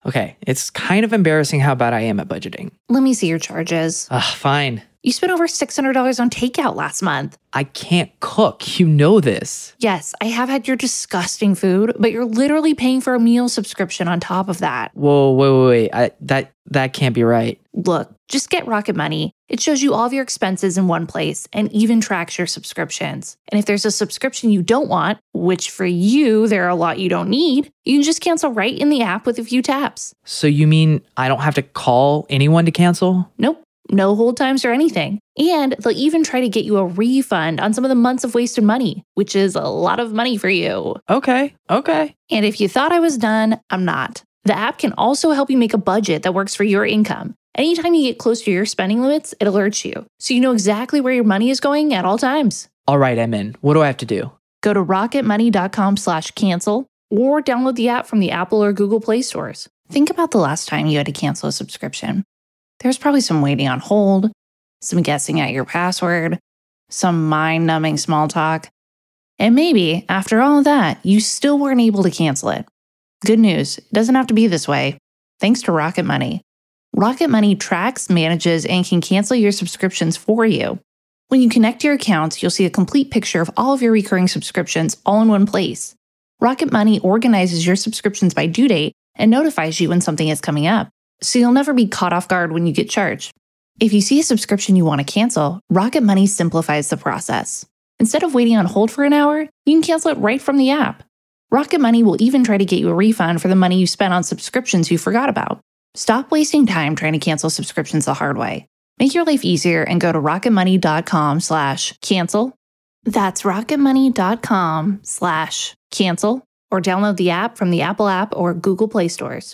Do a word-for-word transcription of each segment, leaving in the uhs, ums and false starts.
Okay, it's kind of embarrassing how bad I am at budgeting. Let me see your charges. Ugh, fine. You spent over six hundred dollars on takeout last month. I can't cook. You know this. Yes, I have had your disgusting food, but you're literally paying for a meal subscription on top of that. Whoa, wait, wait, wait. I, that, that can't be right. Look, just get Rocket Money. It shows you all of your expenses in one place and even tracks your subscriptions. And if there's a subscription you don't want, which for you, there are a lot you don't need, you can just cancel right in the app with a few taps. So you mean I don't have to call anyone to cancel? Nope. No hold times or anything. And they'll even try to get you a refund on some of the months of wasted money, which is a lot of money for you. Okay, okay. And if you thought I was done, I'm not. The app can also help you make a budget that works for your income. Anytime you get close to your spending limits, it alerts you, so you know exactly where your money is going at all times. All right, I'm in. What do I have to do? Go to rocketmoney.com slash cancel or download the app from the Apple or Google Play stores. Think about the last time you had to cancel a subscription. There's probably some waiting on hold, some guessing at your password, some mind-numbing small talk. And maybe, after all of that, you still weren't able to cancel it. Good news, it doesn't have to be this way. Thanks to Rocket Money. Rocket Money tracks, manages, and can cancel your subscriptions for you. When you connect your accounts, you'll see a complete picture of all of your recurring subscriptions all in one place. Rocket Money organizes your subscriptions by due date and notifies you when something is coming up, so you'll never be caught off guard when you get charged. If you see a subscription you want to cancel, Rocket Money simplifies the process. Instead of waiting on hold for an hour, you can cancel it right from the app. Rocket Money will even try to get you a refund for the money you spent on subscriptions you forgot about. Stop wasting time trying to cancel subscriptions the hard way. Make your life easier and go to rocketmoney.com slash cancel. That's rocketmoney.com slash cancel or download the app from the Apple app or Google Play stores.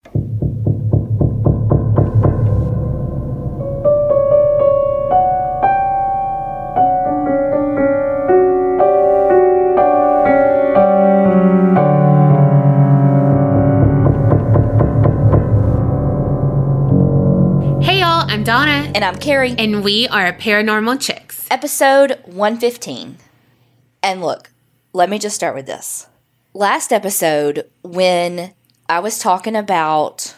Donna. And I'm Carrie. And we are Paranormal Chicks. Episode one fifteen. And look, let me just start with this. Last episode, when I was talking about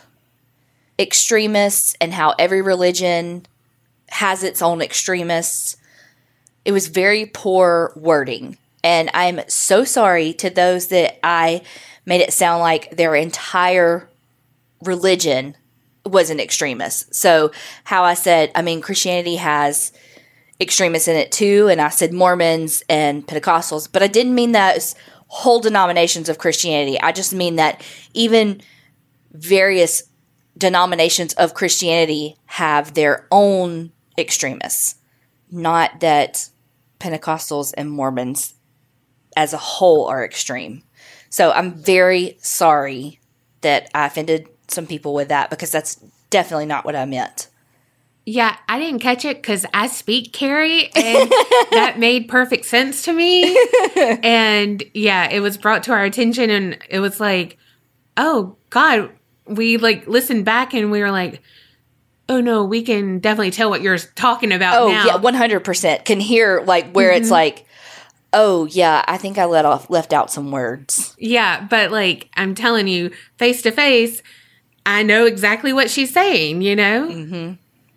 extremists and how every religion has its own extremists, it was very poor wording. And I'm so sorry to those that I made it sound like their entire religion was an extremist. So how I said, I mean, Christianity has extremists in it too, and I said Mormons and Pentecostals, but I didn't mean those whole denominations of Christianity. I just mean that even various denominations of Christianity have their own extremists, not that Pentecostals and Mormons as a whole are extreme. So I'm very sorry that I offended some people with that, because that's definitely not what I meant. Yeah, I didn't catch it because I speak Carrie, and that made perfect sense to me. And yeah, it was brought to our attention, and it was like, oh God, we like listened back and we were like, oh no, we can definitely tell what you're talking about oh, now. yeah, one hundred percent can hear like where mm-hmm. it's like, oh yeah, I think I let off left out some words. Yeah, but like I'm telling you, face to face, I know exactly what she's saying, you know? Mm-hmm.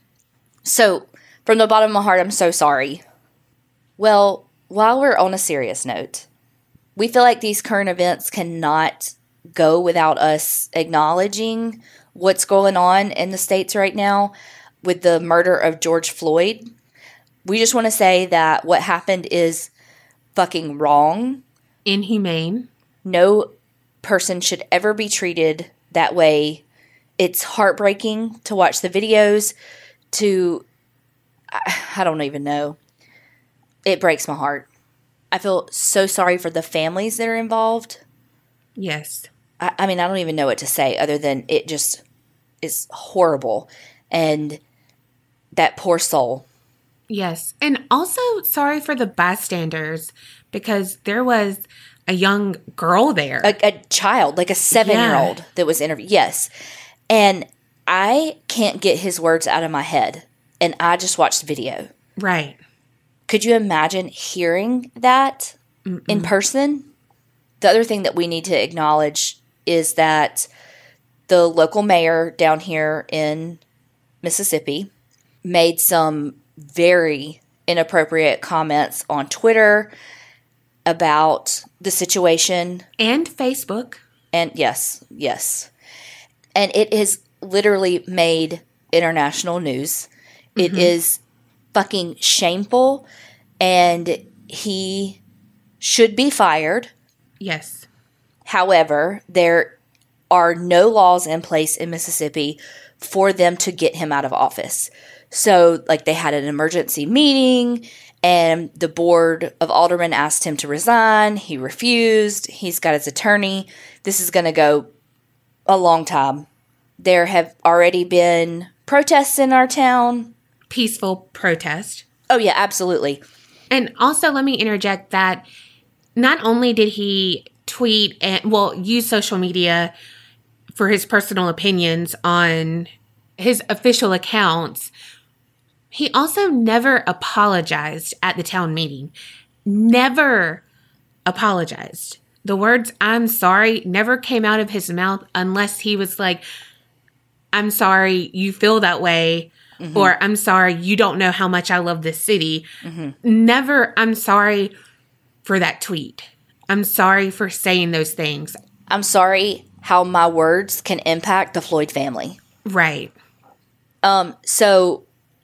So, from the bottom of my heart, I'm so sorry. Well, while we're on a serious note, we feel like these current events cannot go without us acknowledging what's going on in the States right now with the murder of George Floyd. We just want to say that what happened is fucking wrong. Inhumane. No person should ever be treated that way. It's heartbreaking to watch the videos, to, I, I don't even know. It breaks my heart. I feel so sorry for the families that are involved. Yes. I, I mean, I don't even know what to say other than it just is horrible. And that poor soul. Yes. And also sorry for the bystanders, because there was a young girl there. A, a child, like a seven-year-old yeah. that was interviewed. Yes. And I can't get his words out of my head. And I just watched the video. Right. Could you imagine hearing that Mm-mm. in person? The other thing that we need to acknowledge is that the local mayor down here in Mississippi made some very inappropriate comments on Twitter about the situation. And Facebook. And yes, yes. And it has literally made international news. Mm-hmm. It is fucking shameful, and he should be fired. Yes. However, there are no laws in place in Mississippi for them to get him out of office. So, like, they had an emergency meeting, and the board of aldermen asked him to resign. He refused. He's got his attorney. This is going to go a long time. There have already been protests in our town. Peaceful protest. Oh, yeah, absolutely. And also, let me interject that not only did he tweet and, well, use social media for his personal opinions on his official accounts, he also never apologized at the town meeting. Never apologized. The words, "I'm sorry," never came out of his mouth unless he was like, "I'm sorry you feel that way," mm-hmm. or "I'm sorry you don't know how much I love this city." Mm-hmm. Never, "I'm sorry for that tweet. I'm sorry for saying those things. I'm sorry how my words can impact the Floyd family." Right. Um. So,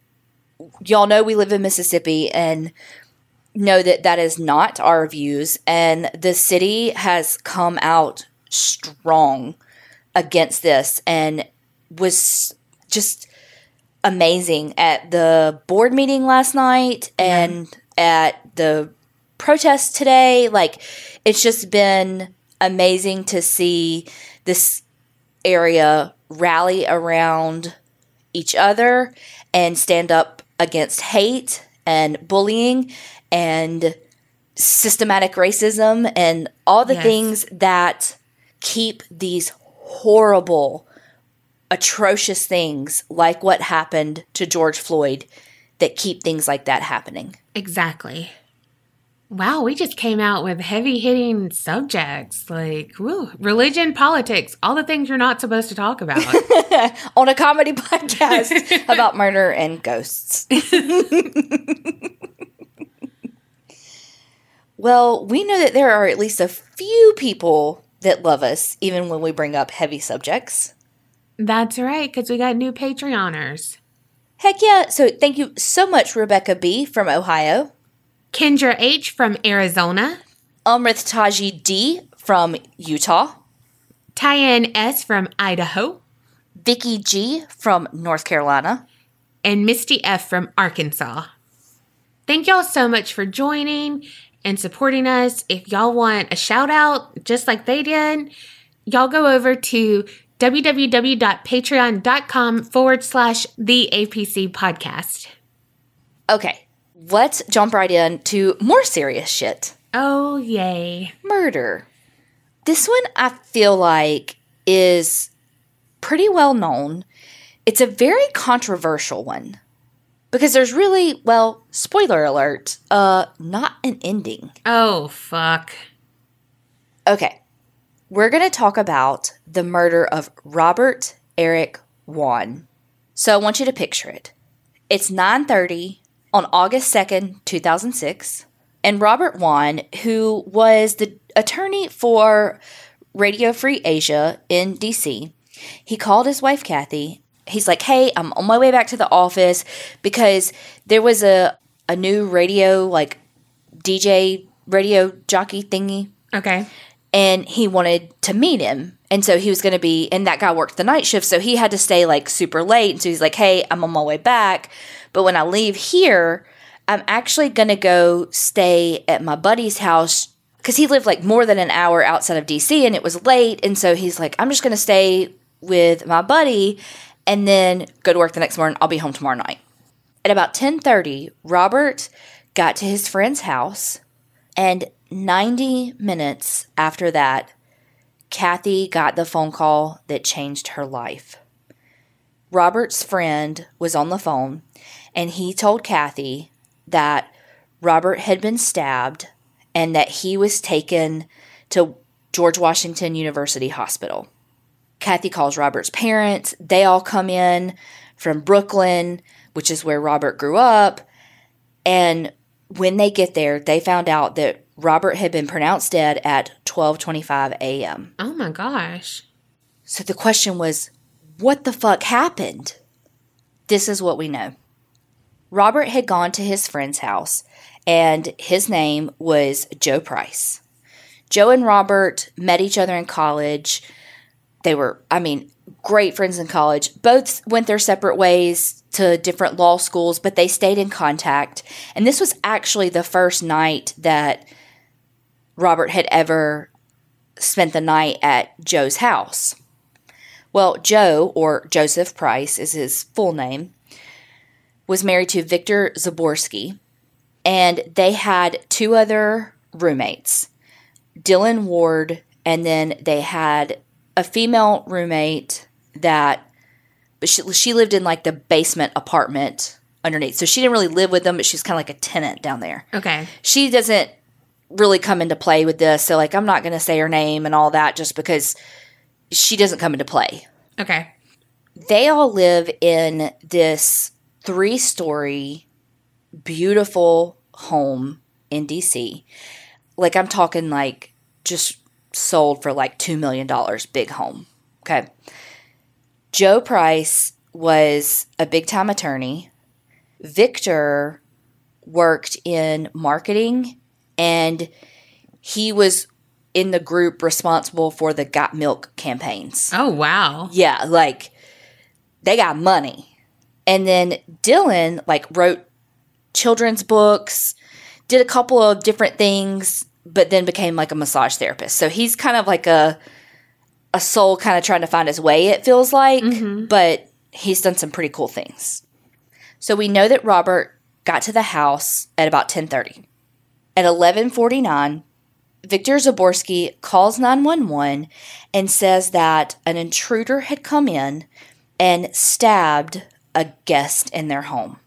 y'all know we live in Mississippi and know that that is not our views. And the city has come out strong against this and was just amazing at the board meeting last night and yeah. at the protest today. Like, it's just been amazing to see this area rally around each other and stand up against hate and bullying and systematic racism and all the yes. things that keep these horrible, atrocious things like what happened to George Floyd, that keep things like that happening. Exactly. Wow, we just came out with heavy-hitting subjects like woo, religion, politics, all the things you're not supposed to talk about. On a comedy podcast about murder and ghosts. Well, we know that there are at least a few people that love us, even when we bring up heavy subjects. That's right, because we got new Patreoners. Heck yeah. So thank you so much, Rebecca B. from Ohio. Kendra H. from Arizona. Amrit Taji D. from Utah. Tyann S. from Idaho. Vicky G. from North Carolina. And Misty F. from Arkansas. Thank y'all so much for joining and supporting us. If y'all want a shout out just like they did, y'all go over to www.patreon.com forward slash the APC podcast. Okay, let's jump right into more serious shit. Oh, yay. Murder. This one I feel like is pretty well known. It's a very controversial one. Because there's really, well, spoiler alert, uh, not an ending. Oh, fuck. Okay. We're going to talk about the murder of Robert Eric Wone. So I want you to picture it. It's nine thirty on August second, two thousand six. And Robert Wone, who was the attorney for Radio Free Asia in D C, he called his wife, Kathy. He's like, "Hey, I'm on my way back to the office because there was a, a new radio, like, D J radio jockey thingy." Okay. And he wanted to meet him. And so he was going to be, and that guy worked the night shift, so he had to stay, like, super late. And so he's like, "Hey, I'm on my way back. But when I leave here, I'm actually going to go stay at my buddy's house." Because he lived, like, more than an hour outside of D C, and it was late. And so he's like, "I'm just going to stay with my buddy and then go to work the next morning. I'll be home tomorrow night." At about ten thirty, Robert got to his friend's house, and ninety minutes after that, Kathy got the phone call that changed her life. Robert's friend was on the phone, and he told Kathy that Robert had been stabbed and that he was taken to George Washington University Hospital. Kathy calls Robert's parents. They all come in from Brooklyn, which is where Robert grew up. And when they get there, they found out that Robert had been pronounced dead at twelve twenty-five a.m. Oh my gosh. So the question was, what the fuck happened? This is what we know. Robert had gone to his friend's house, and his name was Joe Price. Joe and Robert met each other in college. They were, I mean, great friends in college. Both went their separate ways to different law schools, but they stayed in contact. And this was actually the first night that Robert had ever spent the night at Joe's house. Well, Joe, or Joseph Price is his full name, was married to Victor Zaborski, and they had two other roommates, Dylan Ward, and then they had a female roommate that, but she, she lived in like the basement apartment underneath. So she didn't really live with them, but she's kind of like a tenant down there. Okay. She doesn't really come into play with this. So like, I'm not going to say her name and all that just because she doesn't come into play. Okay. They all live in this three-story, beautiful home in D C. Like, I'm talking like just sold for like two million dollars, big home. Okay. Joe Price was a big-time attorney. Victor worked in marketing, and he was in the group responsible for the Got Milk campaigns. Oh, wow. Yeah, like, they got money. And then Dylan, like, wrote children's books, did a couple of different things, but then became, like, a massage therapist. So he's kind of like a a soul kind of trying to find his way, it feels like, mm-hmm. but he's done some pretty cool things. So we know that Robert got to the house at about ten thirty. At eleven forty-nine, Victor Zaborski calls nine one one and says that an intruder had come in and stabbed a guest in their home.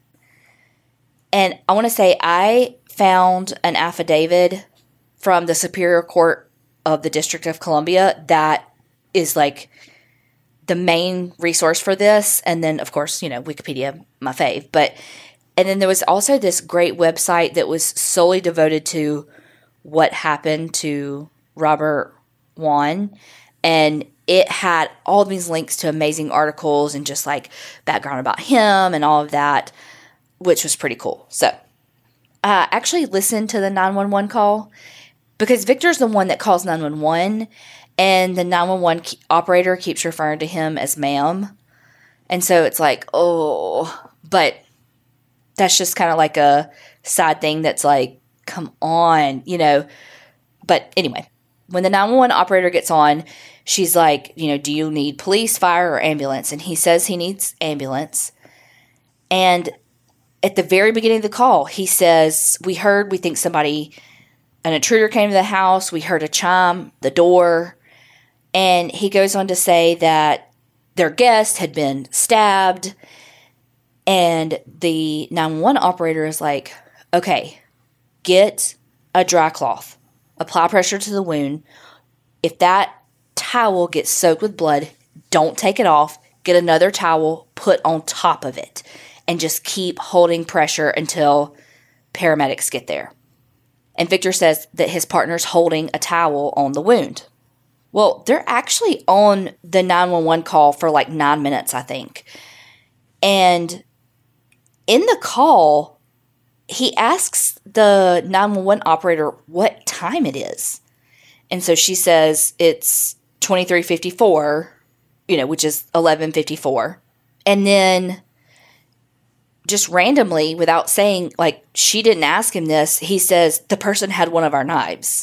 And I want to say I found an affidavit from the Superior Court of the District of Columbia that is like the main resource for this. And then, of course, you know, Wikipedia, my fave. But, and then there was also this great website that was solely devoted to what happened to Robert Wone. And it had all these links to amazing articles and just like background about him and all of that, which was pretty cool. So I uh, actually listened to the nine one one call because Victor's the one that calls nine one one, and the nine one one operator keeps referring to him as ma'am. And so it's like, oh, but that's just kind of like a side thing that's like, come on, you know. But anyway, when the nine one one operator gets on, she's like, you know, do you need police, fire, or ambulance? And he says he needs ambulance. And at the very beginning of the call, he says, we heard, we think somebody, an intruder came to the house. We heard a chime, the door. And he goes on to say that their guest had been stabbed. And the nine one one operator is like, okay, get a dry cloth, apply pressure to the wound. If that towel gets soaked with blood, don't take it off. Get another towel, put on top of it, and just keep holding pressure until paramedics get there. And Victor says that his partner's holding a towel on the wound. Well, they're actually on the nine one one call for like nine minutes, I think. And in the call, he asks the nine one one operator what time it is. And so she says it's twenty-three fifty-four, you know, which is eleven fifty-four. And then just randomly, without saying, like, she didn't ask him this, he says, the person had one of our knives.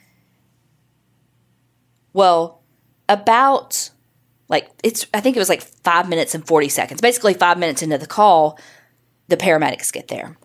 Well, about, like, it's, I think it was like five minutes and forty seconds. Basically five minutes into the call, the paramedics get there.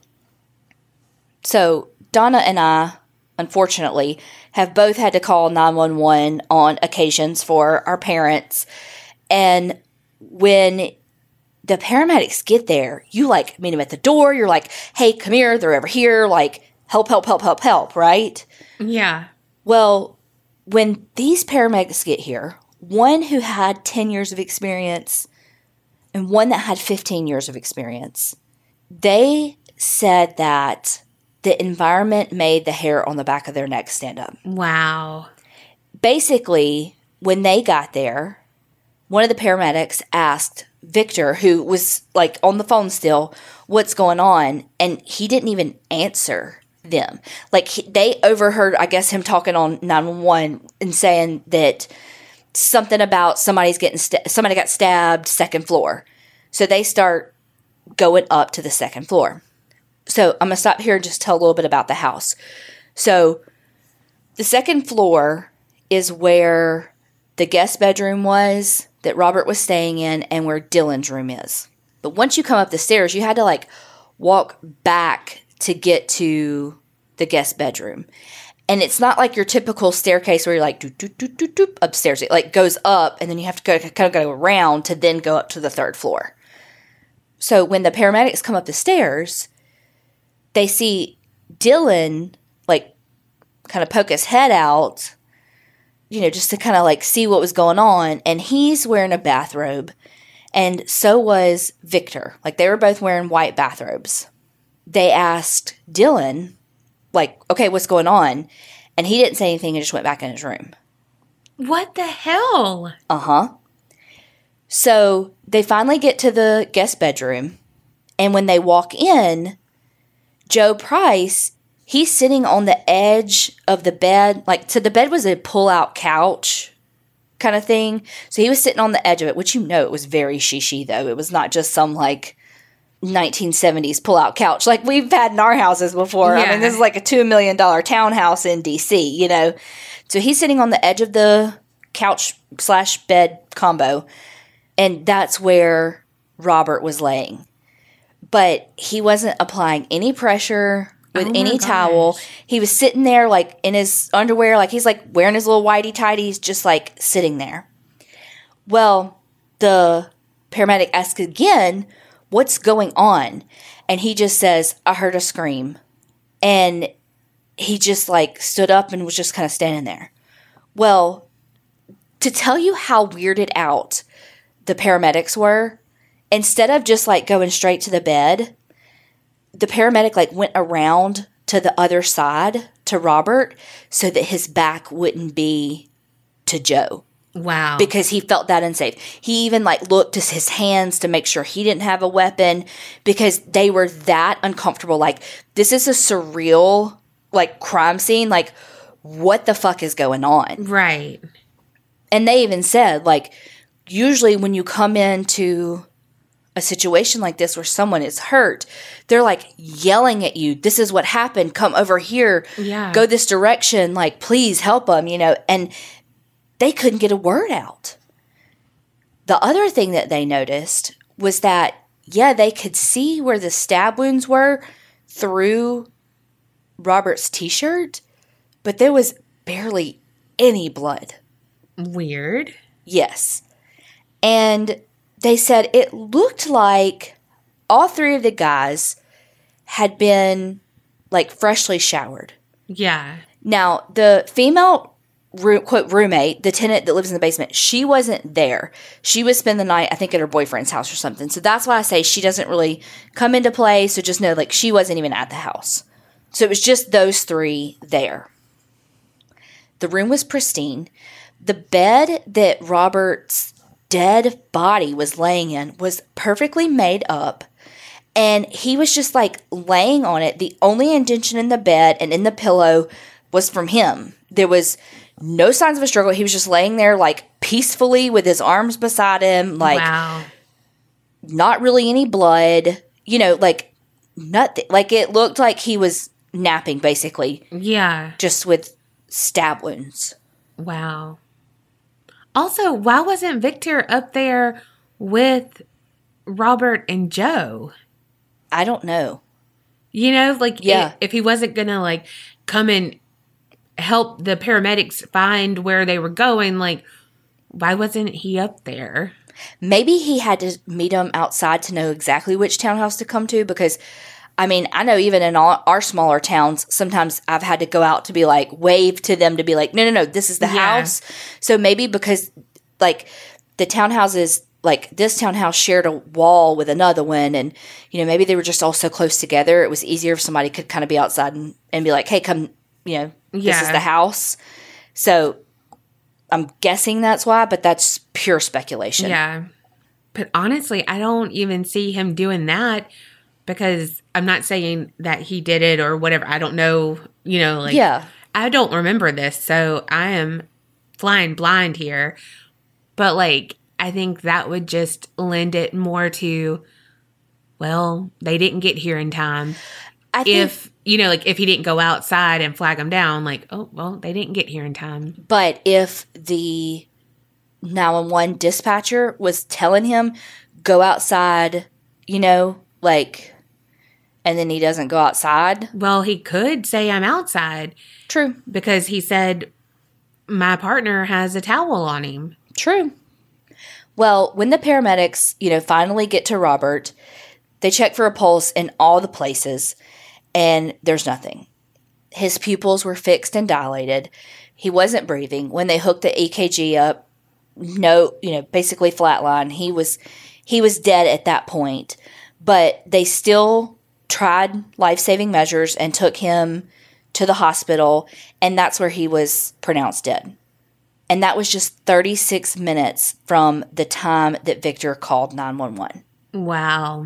So Donna and I, unfortunately, have both had to call nine one one on occasions for our parents. And when the paramedics get there, you like meet them at the door. You're like, hey, come here. They're over here. Like, help, help, help, help, help, right? Yeah. Well, when these paramedics get here, one who had ten years of experience and one that had fifteen years of experience. They said that the environment made the hair on the back of their neck stand up. Wow. Basically, when they got there, one of the paramedics asked Victor, who was like on the phone still, what's going on? And he didn't even answer them. Like he, they overheard, I guess, him talking on nine one one and saying that something about somebody's getting, st- somebody got stabbed, second floor. So they start going up to the second floor. So I'm going to stop here and just tell a little bit about the house. So the second floor is where the guest bedroom was that Robert was staying in and where Dylan's room is. But once you come up the stairs, you had to like walk back to get to the guest bedroom. And it's not like your typical staircase where you're like doop, doop, doop, doop, doop, upstairs. It like goes up and then you have to go kind of go around to then go up to the third floor. So when the paramedics come up the stairs, they see Dylan like kind of poke his head out, you know, just to kind of like see what was going on. And he's wearing a bathrobe. And so was Victor. Like they were both wearing white bathrobes. They asked Dylan, like, okay, what's going on? And he didn't say anything and just went back in his room. What the hell? Uh-huh. So they finally get to the guest bedroom. And when they walk in, Joe Price, he's sitting on the edge of the bed. Like, so the bed was a pull-out couch kind of thing. So he was sitting on the edge of it, which you know it was very shishi, though. It was not just some, like, nineteen seventies pull-out couch like we've had in our houses before. Yeah. I mean, this is like a two million dollars townhouse in D C, you know. So he's sitting on the edge of the couch slash bed combo, and that's where Robert was laying. But he wasn't applying any pressure with Oh my any gosh. towel. He was sitting there like in his underwear, like he's like wearing his little whitey tighties, just like sitting there. Well, the paramedic asks again, what's going on? And he just says, I heard a scream. And he just like stood up and was just kind of standing there. Well, to tell you how weirded out the paramedics were, instead of just like going straight to the bed, the paramedic like went around to the other side to Robert so that his back wouldn't be to Joe. Wow. Because he felt that unsafe. He even like looked to his hands to make sure he didn't have a weapon because they were that uncomfortable. Like, this is a surreal like crime scene. Like, what the fuck is going on? Right. And they even said, like, usually when you come into a situation like this where someone is hurt, they're like yelling at you, this is what happened, come over here, Yeah. go this direction, like, please help them, you know, and they couldn't get a word out. The other thing that they noticed was that, yeah, they could see where the stab wounds were through Robert's t-shirt, but there was barely any blood. Weird. Yes. And they said it looked like all three of the guys had been, like, freshly showered. Yeah. Now, the female, room, quote, roommate, the tenant that lives in the basement, she wasn't there. She would spend the night, I think, at her boyfriend's house or something. So that's why I say she doesn't really come into play. So just know, like, she wasn't even at the house. So it was just those three there. The room was pristine. The bed that Robert's dead body was laying in was perfectly made up. And he was just like laying on it. The only indention in the bed and in the pillow was from him. There was no signs of a struggle. He was just laying there like peacefully with his arms beside him. Like, wow. not really any blood. You know, like nothing. Like, it looked like he was napping basically. Yeah. Just with stab wounds. Wow. Also, why wasn't Victor up there with Robert and Joe? I don't know. You know, like, Yeah. if, if he wasn't going to, like, come and help the paramedics find where they were going, like, why wasn't he up there? Maybe he had to meet them outside to know exactly which townhouse to come to because, I mean, I know even in all our smaller towns, sometimes I've had to go out to be like, wave to them to be like, no, no, no, this is the Yeah. house. So maybe because like the townhouses, like this townhouse shared a wall with another one, and you know maybe they were just all so close together. It was easier if somebody could kind of be outside and, and be like, "Hey, come, you know, Yeah. this is the house." So I'm guessing that's why, but that's pure speculation. Yeah. But honestly, I don't even see him doing that because I'm not saying that he did it or whatever. I don't know, you know, like, Yeah. I don't remember this. So I am flying blind here. But like, I think that would just lend it more to, well, they didn't get here in time. I think, If, you know, like if he didn't go outside and flag them down, like, oh, well, they didn't get here in time. but if the nine one one dispatcher was telling him, go outside, you know, like, and then he doesn't go outside. Well, he could say I'm outside True. because he said my partner has a towel on him. True. Well, when the paramedics, you know, finally get to Robert, they check for a pulse in all the places, and there's nothing. His pupils were fixed and dilated. He wasn't breathing. When they hooked the E K G up, no, you know, basically flatline. He was he was dead at that point. But they still tried life-saving measures and took him to the hospital, and that's where he was pronounced dead. And that was just thirty-six minutes from the time that Victor called nine one one. Wow.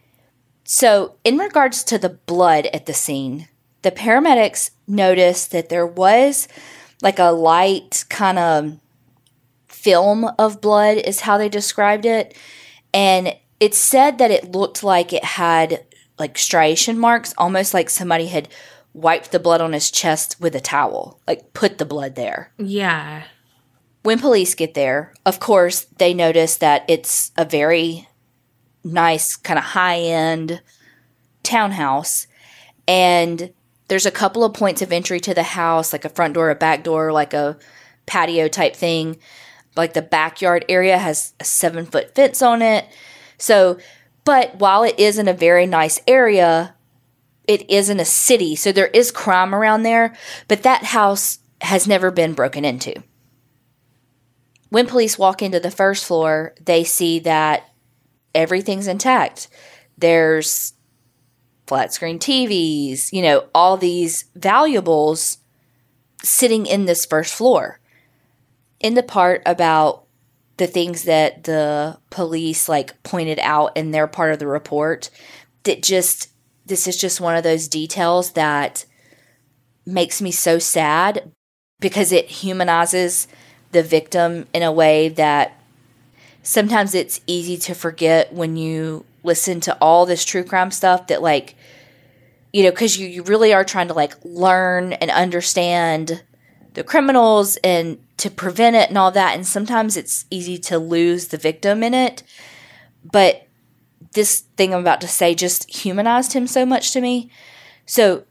So, in regards to the blood at the scene, the paramedics noticed that there was like a light kind of film of blood, is how they described it. And it said that it looked like it had like striation marks, almost like somebody had wiped the blood on his chest with a towel, like put the blood there. Yeah. When police get there, of course, they notice that it's a very nice, kind of high-end townhouse. And there's a couple of points of entry to the house, like a front door, a back door, like a patio type thing. Like the backyard area has a seven-foot fence on it. So, but while it is in a very nice area, it is in a city. So there is crime around there. But that house has never been broken into. When police walk into the first floor, they see that everything's intact. There's flat screen T Vs, you know, all these valuables sitting in this first floor. In the part about the things that the police like pointed out in their part of the report, that just, this is just one of those details that makes me so sad because it humanizes the victim in a way that sometimes it's easy to forget when you listen to all this true crime stuff that, like, you know, because you, you really are trying to, like, learn and understand the criminals and to prevent it and all that. And sometimes it's easy to lose the victim in it. But this thing I'm about to say just humanized him so much to me. So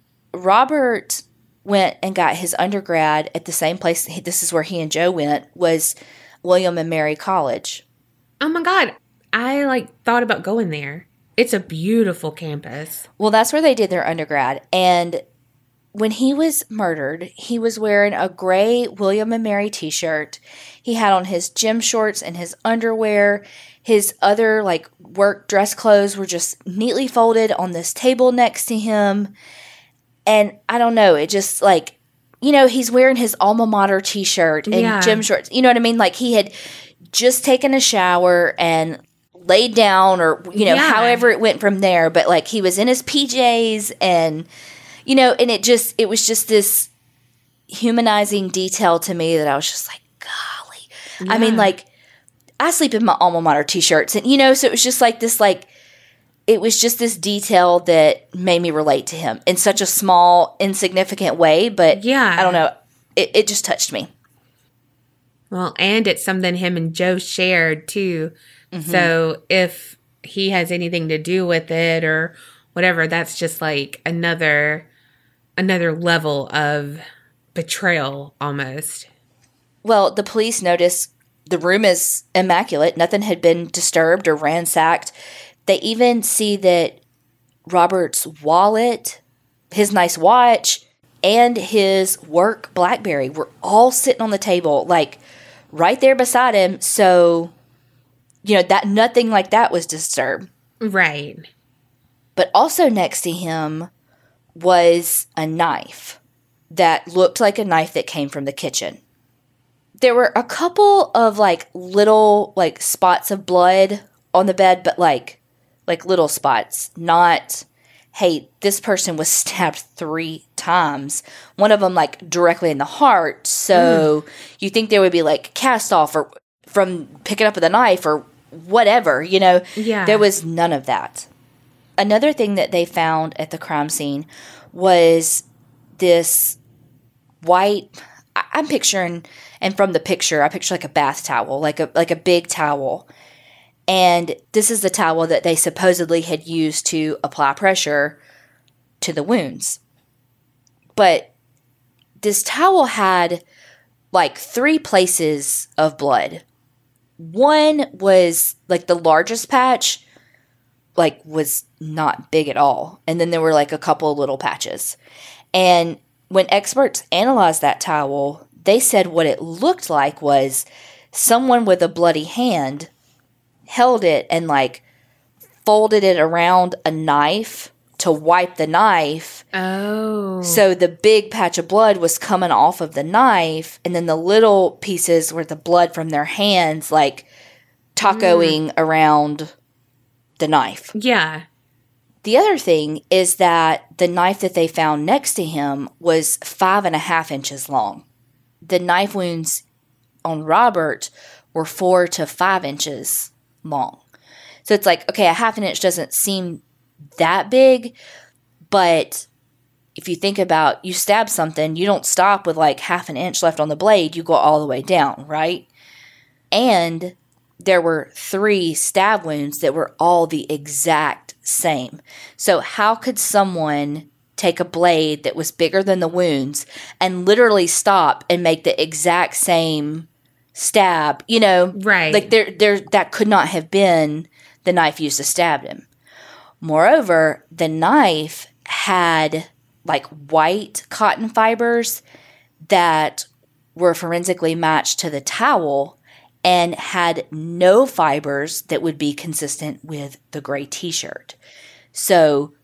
Robert went and got his undergrad at the same place. This is where he and Joe went, was William and Mary College. Oh my God. I like thought about going there. It's a beautiful campus. Well, that's where they did their undergrad. And when he was murdered, he was wearing a gray William and Mary t-shirt. He had on his gym shorts and his underwear. His other like work dress clothes were just neatly folded on this table next to him. And I don't know, it just like, you know, he's wearing his alma mater t-shirt and Yeah. gym shorts. You know what I mean? Like he had just taken a shower and laid down or, you know, Yeah. however it went from there. But like he was in his P Js and, you know, and it just, it was just this humanizing detail to me that I was just like, golly. I mean, Yeah. like, I sleep in my alma mater t-shirts and, you know, so it was just like this, like, it was just this detail that made me relate to him in such a small, insignificant way. But Yeah. I don't know. It, it just touched me. Well, and it's something him and Joe shared too. So if he has anything to do with it or whatever, that's just like another another level of betrayal almost. Well, the police notice the room is immaculate. Nothing had been disturbed or ransacked. They even see that Robert's wallet, his nice watch, and his work BlackBerry were all sitting on the table, like right there beside him. So, you know, that nothing like that was disturbed. Right. But also next to him was a knife that looked like a knife that came from the kitchen. There were a couple of like little like spots of blood on the bed, but like like little spots, not, hey, this person was stabbed three times. One of them like directly in the heart. So mm. you think there would be like cast off or from picking up with a knife or whatever, you know? Yeah. There was none of that. Another thing that they found at the crime scene was this white, I'm picturing, and from the picture, I picture like a bath towel, like a like a big towel. And this is the towel that they supposedly had used to apply pressure to the wounds. But this towel had like three places of blood. One was like the largest patch, like was not big at all. And then there were like a couple of little patches. And when experts analyzed that towel, they said what it looked like was someone with a bloody hand held it and like folded it around a knife to wipe the knife. Oh. So the big patch of blood was coming off of the knife, and then the little pieces were the blood from their hands, like tacoing mm. around the knife. Yeah. The other thing is that the knife that they found next to him was five and a half inches long. The knife wounds on Robert were four to five inches long. So it's like, okay, a half an inch doesn't seem that big, but if you think about, you stab something, you don't stop with like half an inch left on the blade, you go all the way down, right? And there were three stab wounds that were all the exact same. So how could someone take a blade that was bigger than the wounds and literally stop and make the exact same stab? You know, right? Like there, there, that could not have been the knife used to stab him. Moreover, the knife had like white cotton fibers that were forensically matched to the towel and had no fibers that would be consistent with the gray t-shirt. So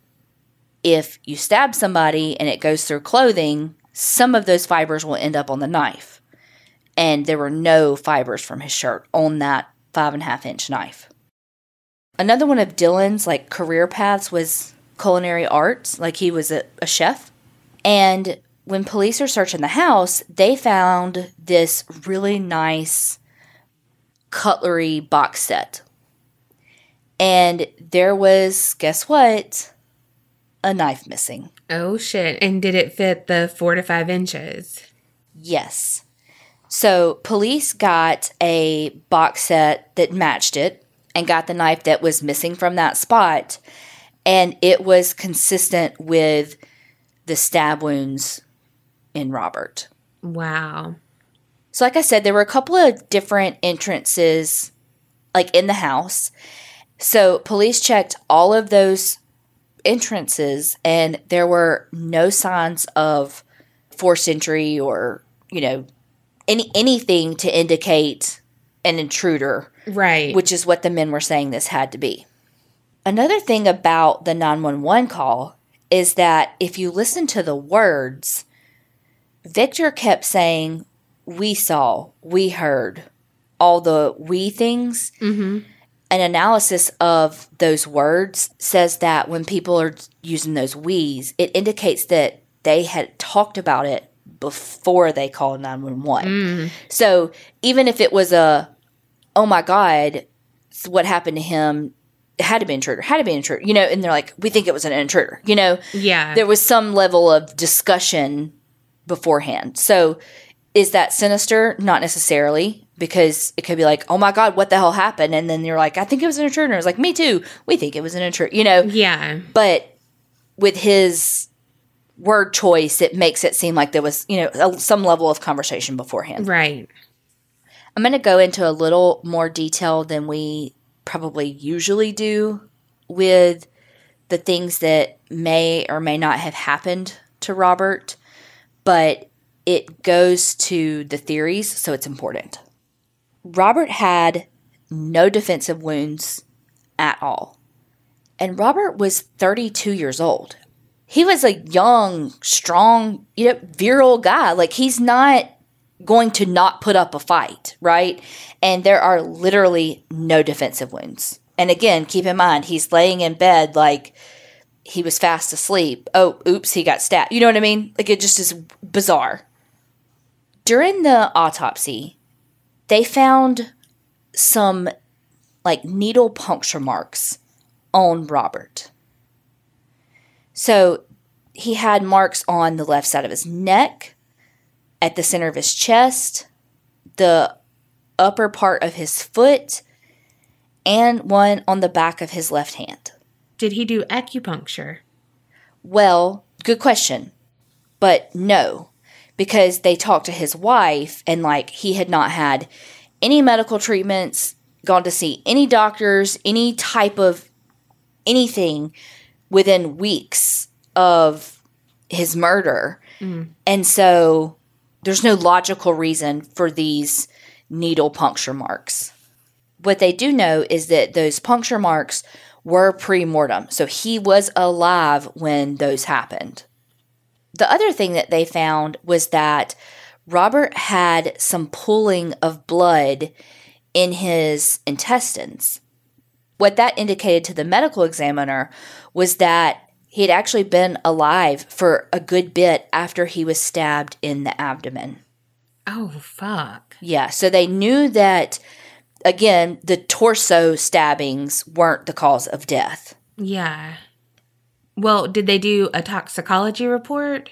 if you stab somebody and it goes through clothing, some of those fibers will end up on the knife. And there were no fibers from his shirt on that five and a half inch knife. Another one of Dylan's like career paths was culinary arts, like he was a, a chef. And when police are searching the house, they found this really nice cutlery box set. And there was, guess what? A knife missing. Oh, shit. And did it fit the four to five inches? Yes. So police got a box set that matched it and got the knife that was missing from that spot. And it was consistent with the stab wounds in Robert. Wow. So like I said, there were a couple of different entrances like in the house. So police checked all of those entrances and there were no signs of forced entry or, you know, any anything to indicate an intruder. Right. Which is what the men were saying this had to be. Another thing about the nine one one call is that if you listen to the words, Victor kept saying, we saw, we heard, all the we things. Mm-hmm. An analysis of those words says that when people are using those we's, it indicates that they had talked about it before they called nine one one. Mm. So even if it was a, oh my God, what happened to him, it had to be an intruder, had to be an intruder, you know, and they're like, we think it was an intruder, you know? Yeah. There was some level of discussion beforehand. So is that sinister? Not necessarily, because it could be like, oh my God, what the hell happened? And then you're like, I think it was an intruder. It's like, me too. We think it was an intruder, you know? Yeah. But with his word choice, it makes it seem like there was, you know, a, some level of conversation beforehand. Right. I'm going to go into a little more detail than we probably usually do with the things that may or may not have happened to Robert, but it goes to the theories, so it's important. Robert had no defensive wounds at all. And Robert was thirty-two years old. He was a young, strong, you know, virile guy. Like, he's not going to not put up a fight, right? And there are literally no defensive wounds. And again, keep in mind, he's laying in bed like he was fast asleep. Oh, oops, he got stabbed. You know what I mean? Like, it just is bizarre. During the autopsy, they found some, like, needle puncture marks on Robert. So he had marks on the left side of his neck, at the center of his chest, the upper part of his foot, and one on the back of his left hand. Did he do acupuncture? Well, good question. But no, because they talked to his wife and, like, he had not had any medical treatments, gone to see any doctors, any type of anything within weeks of his murder. Mm. And so there's no logical reason for these needle puncture marks. What they do know is that those puncture marks were pre-mortem. So he was alive when those happened. The other thing that they found was that Robert had some pooling of blood in his intestines. What that indicated to the medical examiner was that he had actually been alive for a good bit after he was stabbed in the abdomen. Oh, fuck. Yeah, so they knew that, again, the torso stabbings weren't the cause of death. Yeah. Well, did they do a toxicology report?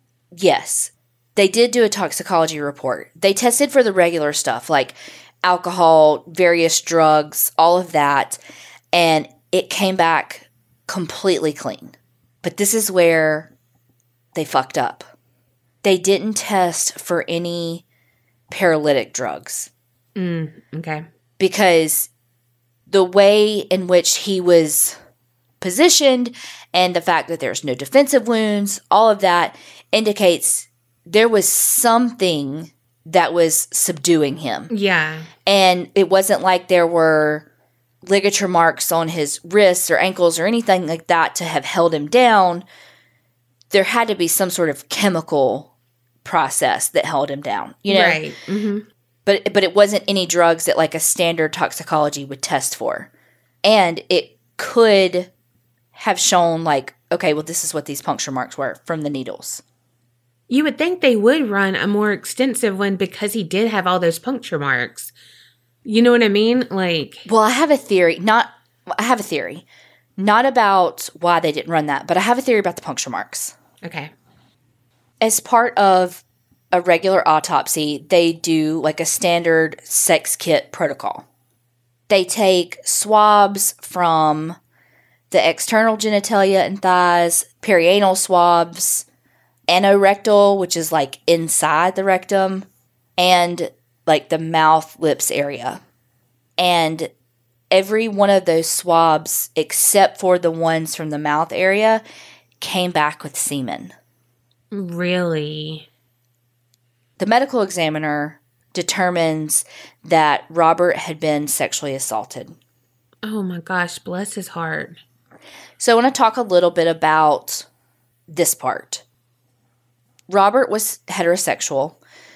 Yes, they did do a toxicology report. They tested for the regular stuff, like alcohol, various drugs, all of that, and it came back completely clean. But this is where they fucked up. They didn't test for any paralytic drugs. Mm, okay. Because the way in which he was positioned and the fact that there's no defensive wounds, all of that indicates there was something that was subduing him. Yeah. And it wasn't like there were ligature marks on his wrists or ankles or anything like that to have held him down. There had to be some sort of chemical process that held him down, you know? Right. Mm-hmm. But but it wasn't any drugs that, like, a standard toxicology would test for. And it could have shown, like, okay, well, this is what these puncture marks were from the needles. You would think they would run a more extensive one because he did have all those puncture marks. You know what I mean? Like, well, I have a theory. Not, I have a theory. Not about why they didn't run that, but I have a theory about the puncture marks. Okay. As part of a regular autopsy, they do, like, a standard sex kit protocol. They take swabs from the external genitalia and thighs, perianal swabs, anorectal, which is, like, inside the rectum, and, like, the mouth, lips area. And every one of those swabs, except for the ones from the mouth area, came back with semen. Really? The medical examiner determines that Robert had been sexually assaulted. Oh my gosh, bless his heart. So I want to talk a little bit about this part. Robert was heterosexual,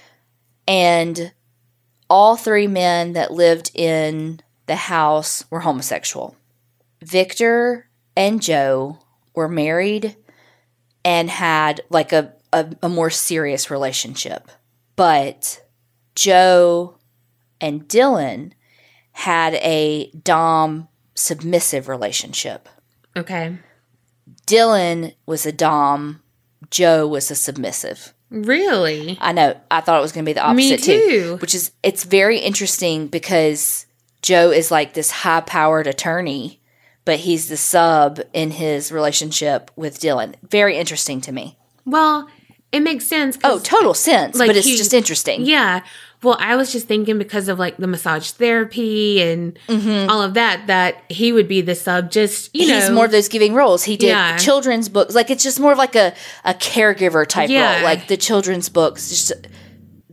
and all three men that lived in the house were homosexual. Victor and Joe were married and had, like, a, a, a more serious relationship. But Joe and Dylan had a dom submissive relationship. Okay. Dylan was a dom, Joe was a submissive. Really? I know. I thought it was going to be the opposite Me too. too. Which is, it's very interesting because Joe is like this high-powered attorney, but he's the sub in his relationship with Dylan. Very interesting to me. Well, it makes sense. Oh, total sense, like, but it's he, just interesting. Yeah. Well, I was just thinking because of, like, the massage therapy and mm-hmm. all of that, that he would be the sub, just, you know. He's more of those giving roles. He did yeah. children's books. Like, it's just more of like a, a caregiver type yeah. role. Like, the children's books, just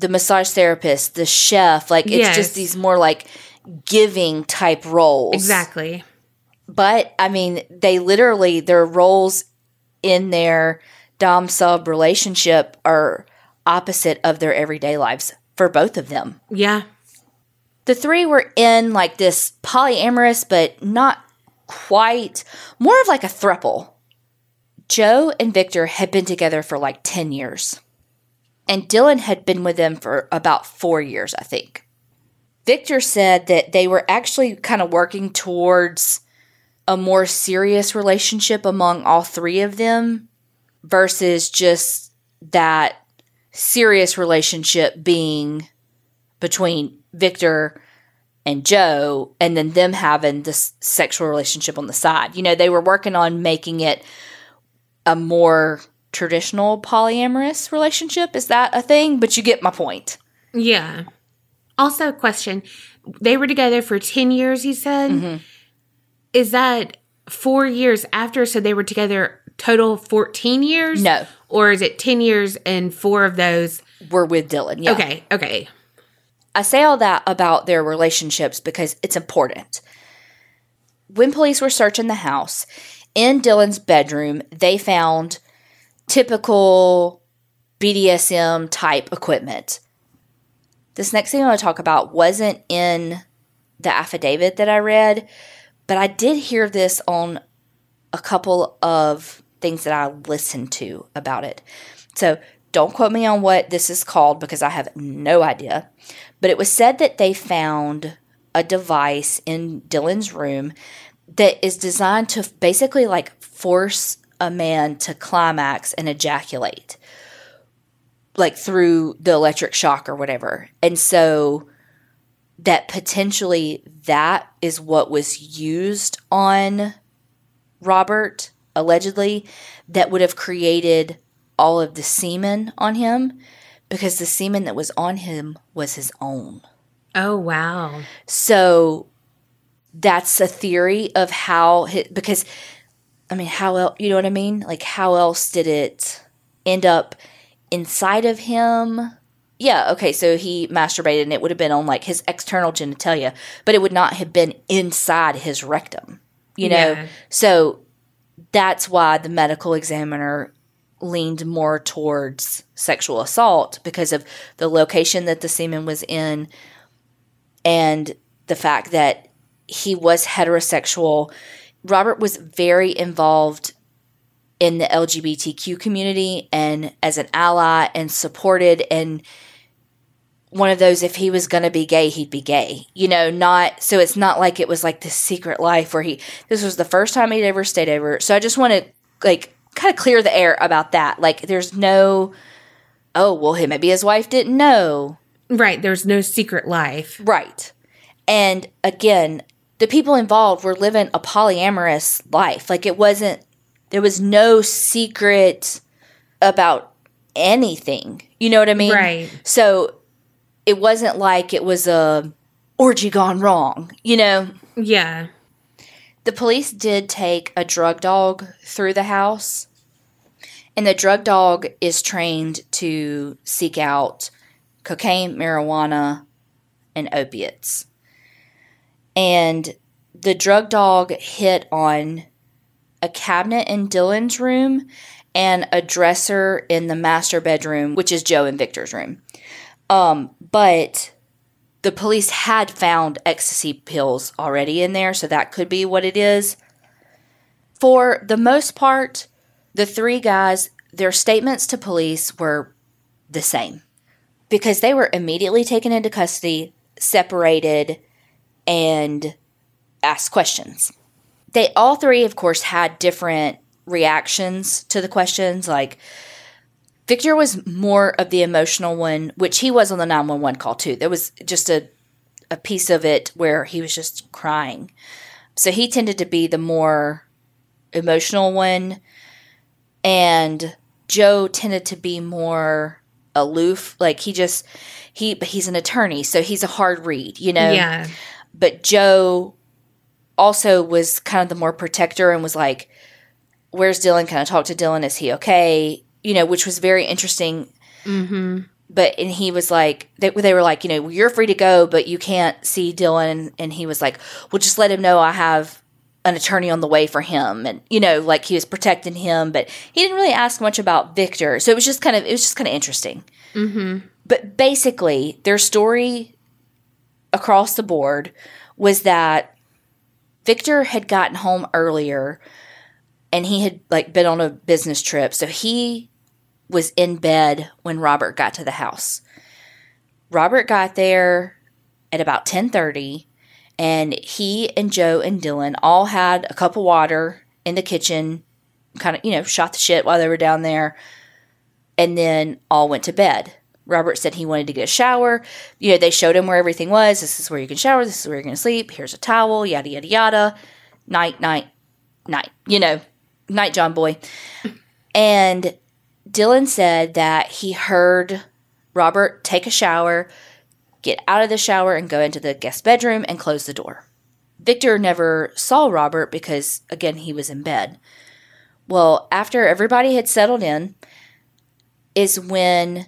the massage therapist, the chef. Like, it's Yes. just these more, like, giving type roles. Exactly. But, I mean, they literally, their roles in their dom-sub relationship are opposite of their everyday lives for both of them. Yeah. The three were in, like, this polyamorous, but not quite, more of like a throuple. Joe and Victor had been together for like ten years. And Dylan had been with them for about four years, I think. Victor said that they were actually kind of working towards a more serious relationship among all three of them versus just that serious relationship being between Victor and Joe and then them having this sexual relationship on the side. You know, they were working on making it a more traditional polyamorous relationship. Is that a thing? But you get my point. Yeah. Also, a question. They were together for ten years, you said? Mm-hmm. Is that four years after? So they were together total fourteen years? No. Or is it ten years and four of those? We're with Dylan. Yeah. Okay. Okay. I say all that about their relationships because it's important. When police were searching the house, in Dylan's bedroom, they found typical B D S M type equipment. This next thing I want to talk about wasn't in the affidavit that I read, but I did hear this on a couple of things that I listened to about it. So don't quote me on what this is called because I have no idea. But it was said that they found a device in Dylan's room that is designed to basically like force a man to climax and ejaculate, like through the electric shock or whatever. And so that potentially that is what was used on Robert, allegedly, that would have created all of the semen on him because the semen that was on him was his own. Oh, wow. So that's a theory of how, because, I mean, how else, you know what I mean? Like, how else did it end up inside of him? Yeah, okay, so he masturbated and it would have been on, like, his external genitalia, but it would not have been inside his rectum, you know? Yeah. So that's why the medical examiner leaned more towards sexual assault because of the location that the semen was in and the fact that he was heterosexual. Robert was very involved in the L G B T Q community and as an ally and supported, and one of those, if he was going to be gay, he'd be gay, you know, not, so it's not like it was like this secret life where he, this was the first time he'd ever stayed over. So I just want to like kind of clear the air about that. Like there's no, oh, well, maybe his wife didn't know. Right. There's no secret life. Right. And again, the people involved were living a polyamorous life. Like it wasn't, there was no secret about anything. You know what I mean? Right. So it wasn't like it was a orgy gone wrong, you know? Yeah. The police did take a drug dog through the house, and the drug dog is trained to seek out cocaine, marijuana, and opiates. And the drug dog hit on a cabinet in Dylan's room and a dresser in the master bedroom, which is Joe and Victor's room. Um, but the police had found ecstasy pills already in there, so that could be what it is. For the most part, the three guys, their statements to police were the same because they were immediately taken into custody, separated, and asked questions. They all three, of course, had different reactions to the questions. Like, Victor was more of the emotional one, which he was on the nine one one call too. There was just a, a piece of it where he was just crying. So he tended to be the more emotional one. And Joe tended to be more aloof. Like he just, he, but he's an attorney, so he's a hard read, you know? Yeah. But Joe also was kind of the more protector and was like, where's Dylan? Can I talk to Dylan? Is he okay? You know, which was very interesting Mm-hmm. But, and he was like, they, they were like, you know, you're free to go, but you can't see Dylan. And he was like, well, just let him know I have an attorney on the way for him. And, you know, like he was protecting him, but he didn't really ask much about Victor. So it was just kind of, it was just kind of interesting. Mm-hmm. But basically, their story across the board was that Victor had gotten home earlier and he had like been on a business trip. So he was in bed when Robert got to the house. Robert got there at about ten thirty, and he and Joe and Dylan all had a cup of water in the kitchen, kind of, you know, shot the shit while they were down there, and then all went to bed. Robert said he wanted to get a shower. You know, they showed him where everything was. This is where you can shower. This is where you're going to sleep. Here's a towel, yada, yada, yada. Night, night, night. You know, night, John boy. And Dylan said that he heard Robert take a shower, get out of the shower, and go into the guest bedroom and close the door. Victor never saw Robert because, again, he was in bed. Well, after everybody had settled in is when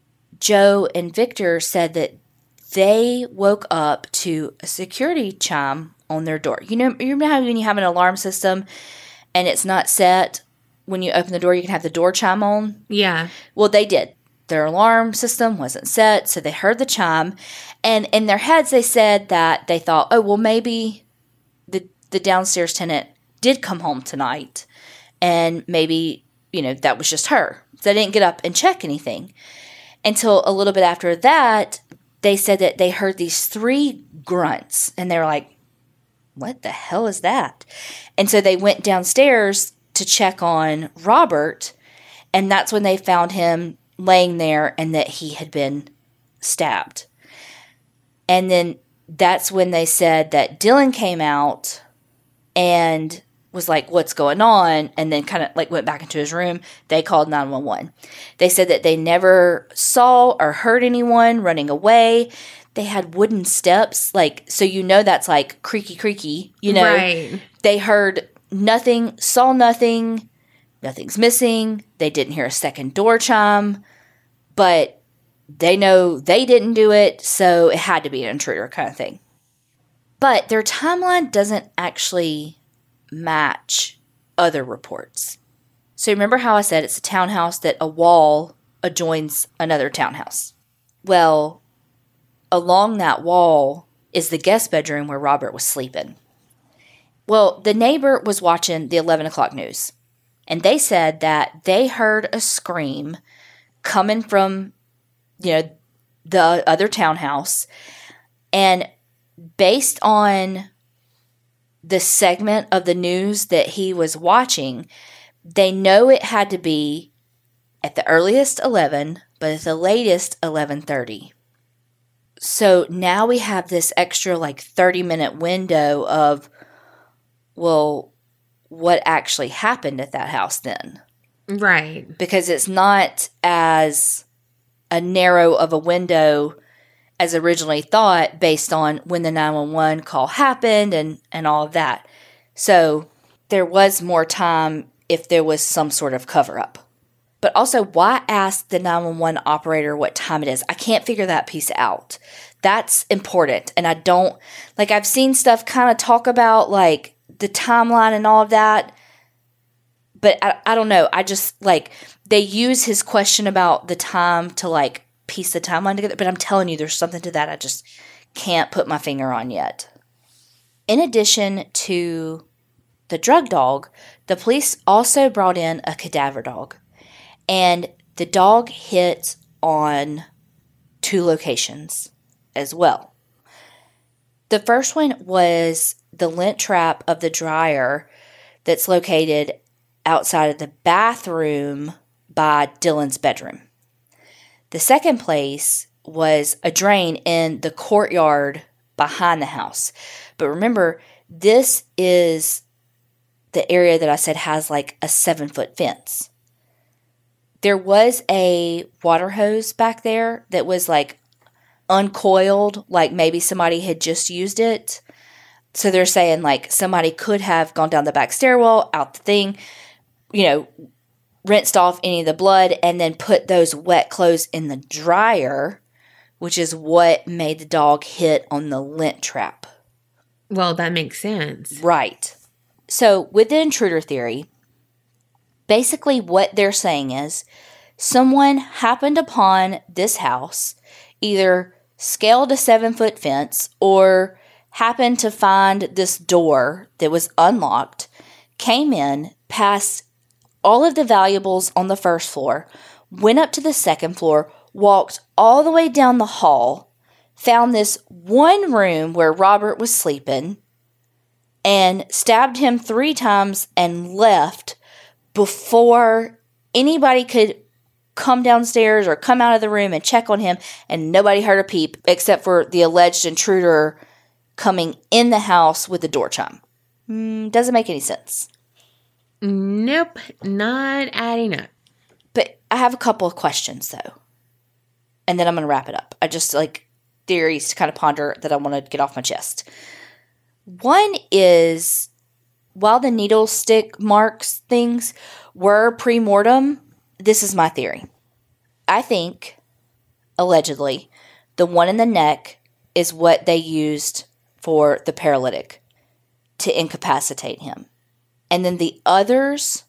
Joe and Victor said that they woke up to a security chime on their door. You know, you know how when you have an alarm system and it's not set, when you open the door, you can have the door chime on? Yeah. Well, they did. Their alarm system wasn't set, so they heard the chime. And in their heads, they said that they thought, oh, well, maybe the, the downstairs tenant did come home tonight. And maybe, you know, that was just her. So they didn't get up and check anything. Until a little bit after that, they said that they heard these three grunts. And they were like, what the hell is that? And so they went downstairs to check on Robert. And that's when they found him laying there and that he had been stabbed. And then that's when they said that Dylan came out and was like, what's going on? And then kind of like went back into his room. They called nine one one. They said that they never saw or heard anyone running away. They had wooden steps, like, so you know that's like creaky, creaky, you know. Right. They heard nothing, saw nothing, nothing's missing. They didn't hear a second door chime, but they know they didn't do it, so it had to be an intruder kind of thing. But their timeline doesn't actually match other reports. So remember how I said it's a townhouse that a wall adjoins another townhouse? Well, along that wall is the guest bedroom where Robert was sleeping. Well, the neighbor was watching the eleven o'clock news, and they said that they heard a scream coming from, you know, the other townhouse, and based on the segment of the news that he was watching, they know it had to be at the earliest eleven, but at the latest eleven thirty. So now we have this extra like thirty minute window of, well, what actually happened at that house then? Right. Because it's not as a narrow of a window as originally thought based on when the nine one one call happened and, and all of that. So there was more time if there was some sort of cover-up. But also, why ask the nine one one operator what time it is? I can't figure that piece out. That's important. And I don't, like, I've seen stuff kind of talk about, like, the timeline and all of that. But I, I don't know. I just, like, they use his question about the time to, like, piece the timeline together. But I'm telling you, there's something to that I just can't put my finger on yet. In addition to the drug dog, the police also brought in a cadaver dog. And the dog hit on two locations as well. The first one was the lint trap of the dryer that's located outside of the bathroom by Dylan's bedroom. The second place was a drain in the courtyard behind the house. But remember, this is the area that I said has like a seven-foot fence. There was a water hose back there that was like uncoiled, like maybe somebody had just used it. So they're saying like somebody could have gone down the back stairwell, out the thing, you know, rinsed off any of the blood, and then put those wet clothes in the dryer, which is what made the dog hit on the lint trap. Well, that makes sense. Right. So with the intruder theory, basically what they're saying is someone happened upon this house, either scaled a seven-foot fence or happened to find this door that was unlocked, came in, passed all of the valuables on the first floor, went up to the second floor, walked all the way down the hall, found this one room where Robert was sleeping, and stabbed him three times and left before anybody could come downstairs or come out of the room and check on him, and nobody heard a peep except for the alleged intruder coming in the house with the door chime. Mm, doesn't make any sense. Nope, not adding up. But I have a couple of questions, though. And then I'm going to wrap it up. I just like theories to kind of ponder that I want to get off my chest. One is, while the needle stick marks things were pre-mortem, this is my theory. I think, allegedly, the one in the neck is what they used for the paralytic to incapacitate him. And then the others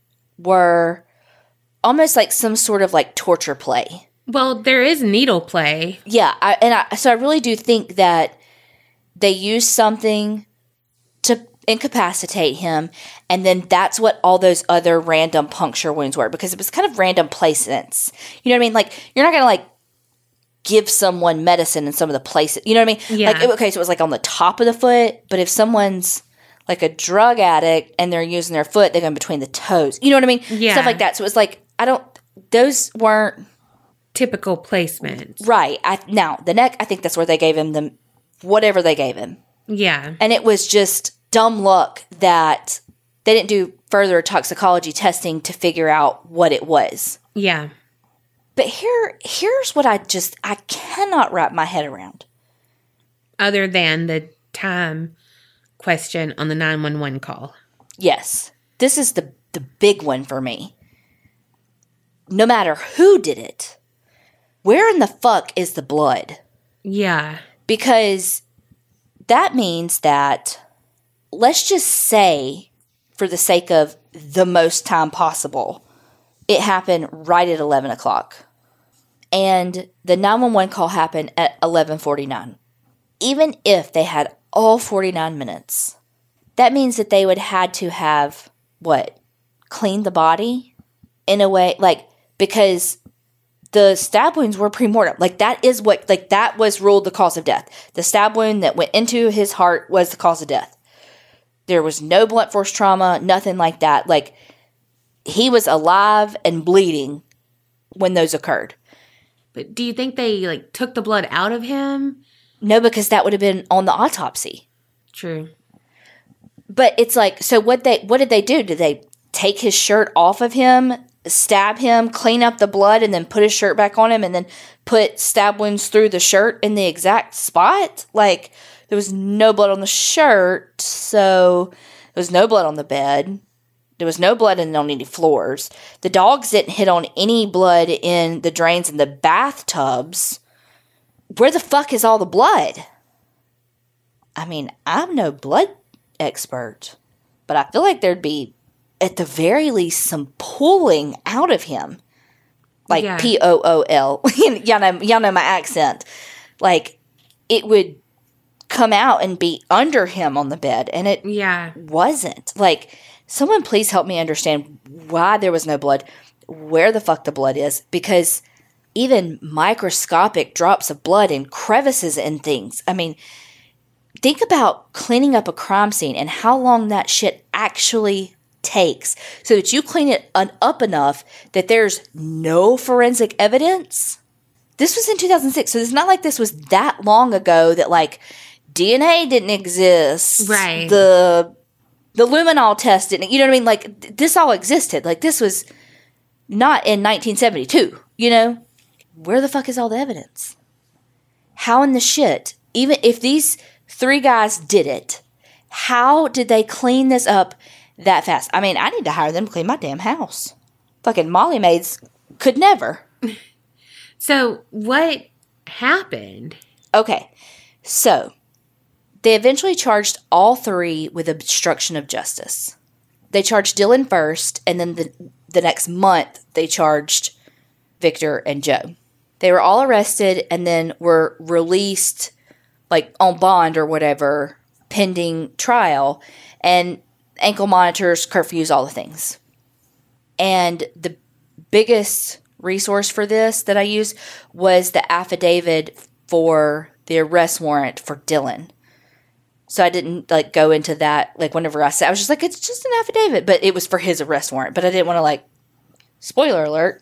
were almost like some sort of like torture play. Well, there is needle play. Yeah, I, and I, so I really do think that they used something to incapacitate him, and then that's what all those other random puncture wounds were, because it was kind of random placements. You know what I mean? Like, you're not going to like give someone medicine in some of the places. You know what I mean? Yeah. Like, okay, so it was like on the top of the foot, but if someone's like a drug addict and they're using their foot, they're going between the toes. You know what I mean? Yeah. Stuff like that. So it was like, I don't, those weren't Typical placement. right. I, now, the neck, I think that's where they gave him the, whatever they gave him. Yeah. And it was just dumb luck that they didn't do further toxicology testing to figure out what it was. Yeah. But here, here's what I just, I cannot wrap my head around. Other than the time question on the nine one one call. Yes. This is the, the big one for me. No matter who did it, where in the fuck is the blood? Yeah. Because that means that, let's just say, for the sake of the most time possible, it happened right at eleven o'clock. And the nine one one call happened at eleven forty-nine. Even if they had all forty-nine minutes, that means that they would had to have, what, cleaned the body in a way, like, because the stab wounds were pre-mortem. Like, that is what, like, that was ruled the cause of death. The stab wound that went into his heart was the cause of death. There was no blunt force trauma, nothing like that. Like, he was alive and bleeding when those occurred. But do you think they, like, took the blood out of him? No, because that would have been on the autopsy. True. But it's like, so what they, what did they do? Did they take his shirt off of him, stab him, clean up the blood, and then put his shirt back on him, and then put stab wounds through the shirt in the exact spot? Like, there was no blood on the shirt, so there was no blood on the bed. There was no blood in on any floors. The dogs didn't hit on any blood in the drains in the bathtubs. Where the fuck is all the blood? I mean, I'm no blood expert, but I feel like there'd be, at the very least, some pulling out of him. Like, Yeah. P O O L. y'all, know, y'all know my accent. Like, it would come out and be under him on the bed, and it Yeah. wasn't. Like, someone please help me understand why there was no blood, where the fuck the blood is, because even microscopic drops of blood in crevices and things. I mean, think about cleaning up a crime scene and how long that shit actually takes so that you clean it un- up enough that there's no forensic evidence. This was in two thousand six, so it's not like this was that long ago that, like, D N A didn't exist. Right. The the luminol test didn't, you know what I mean? Like, th- this all existed. Like, this was not in nineteen seventy-two, you know? Where the fuck is all the evidence? How in the shit, even if these three guys did it, how did they clean this up that fast? I mean, I need to hire them to clean my damn house. Fucking Molly maids could never. So what happened? Okay, so they eventually charged all three with obstruction of justice. They charged Dylan first, and then the, the next month they charged Victor and Joe. They were all arrested and then were released, like, on bond or whatever, pending trial, and ankle monitors, curfews, all the things. And the biggest resource for this that I used was the affidavit for the arrest warrant for Dylan. So I didn't, like, go into that, like, whenever I said, I was just like, it's just an affidavit, but it was for his arrest warrant, but I didn't want to, like, spoiler alert.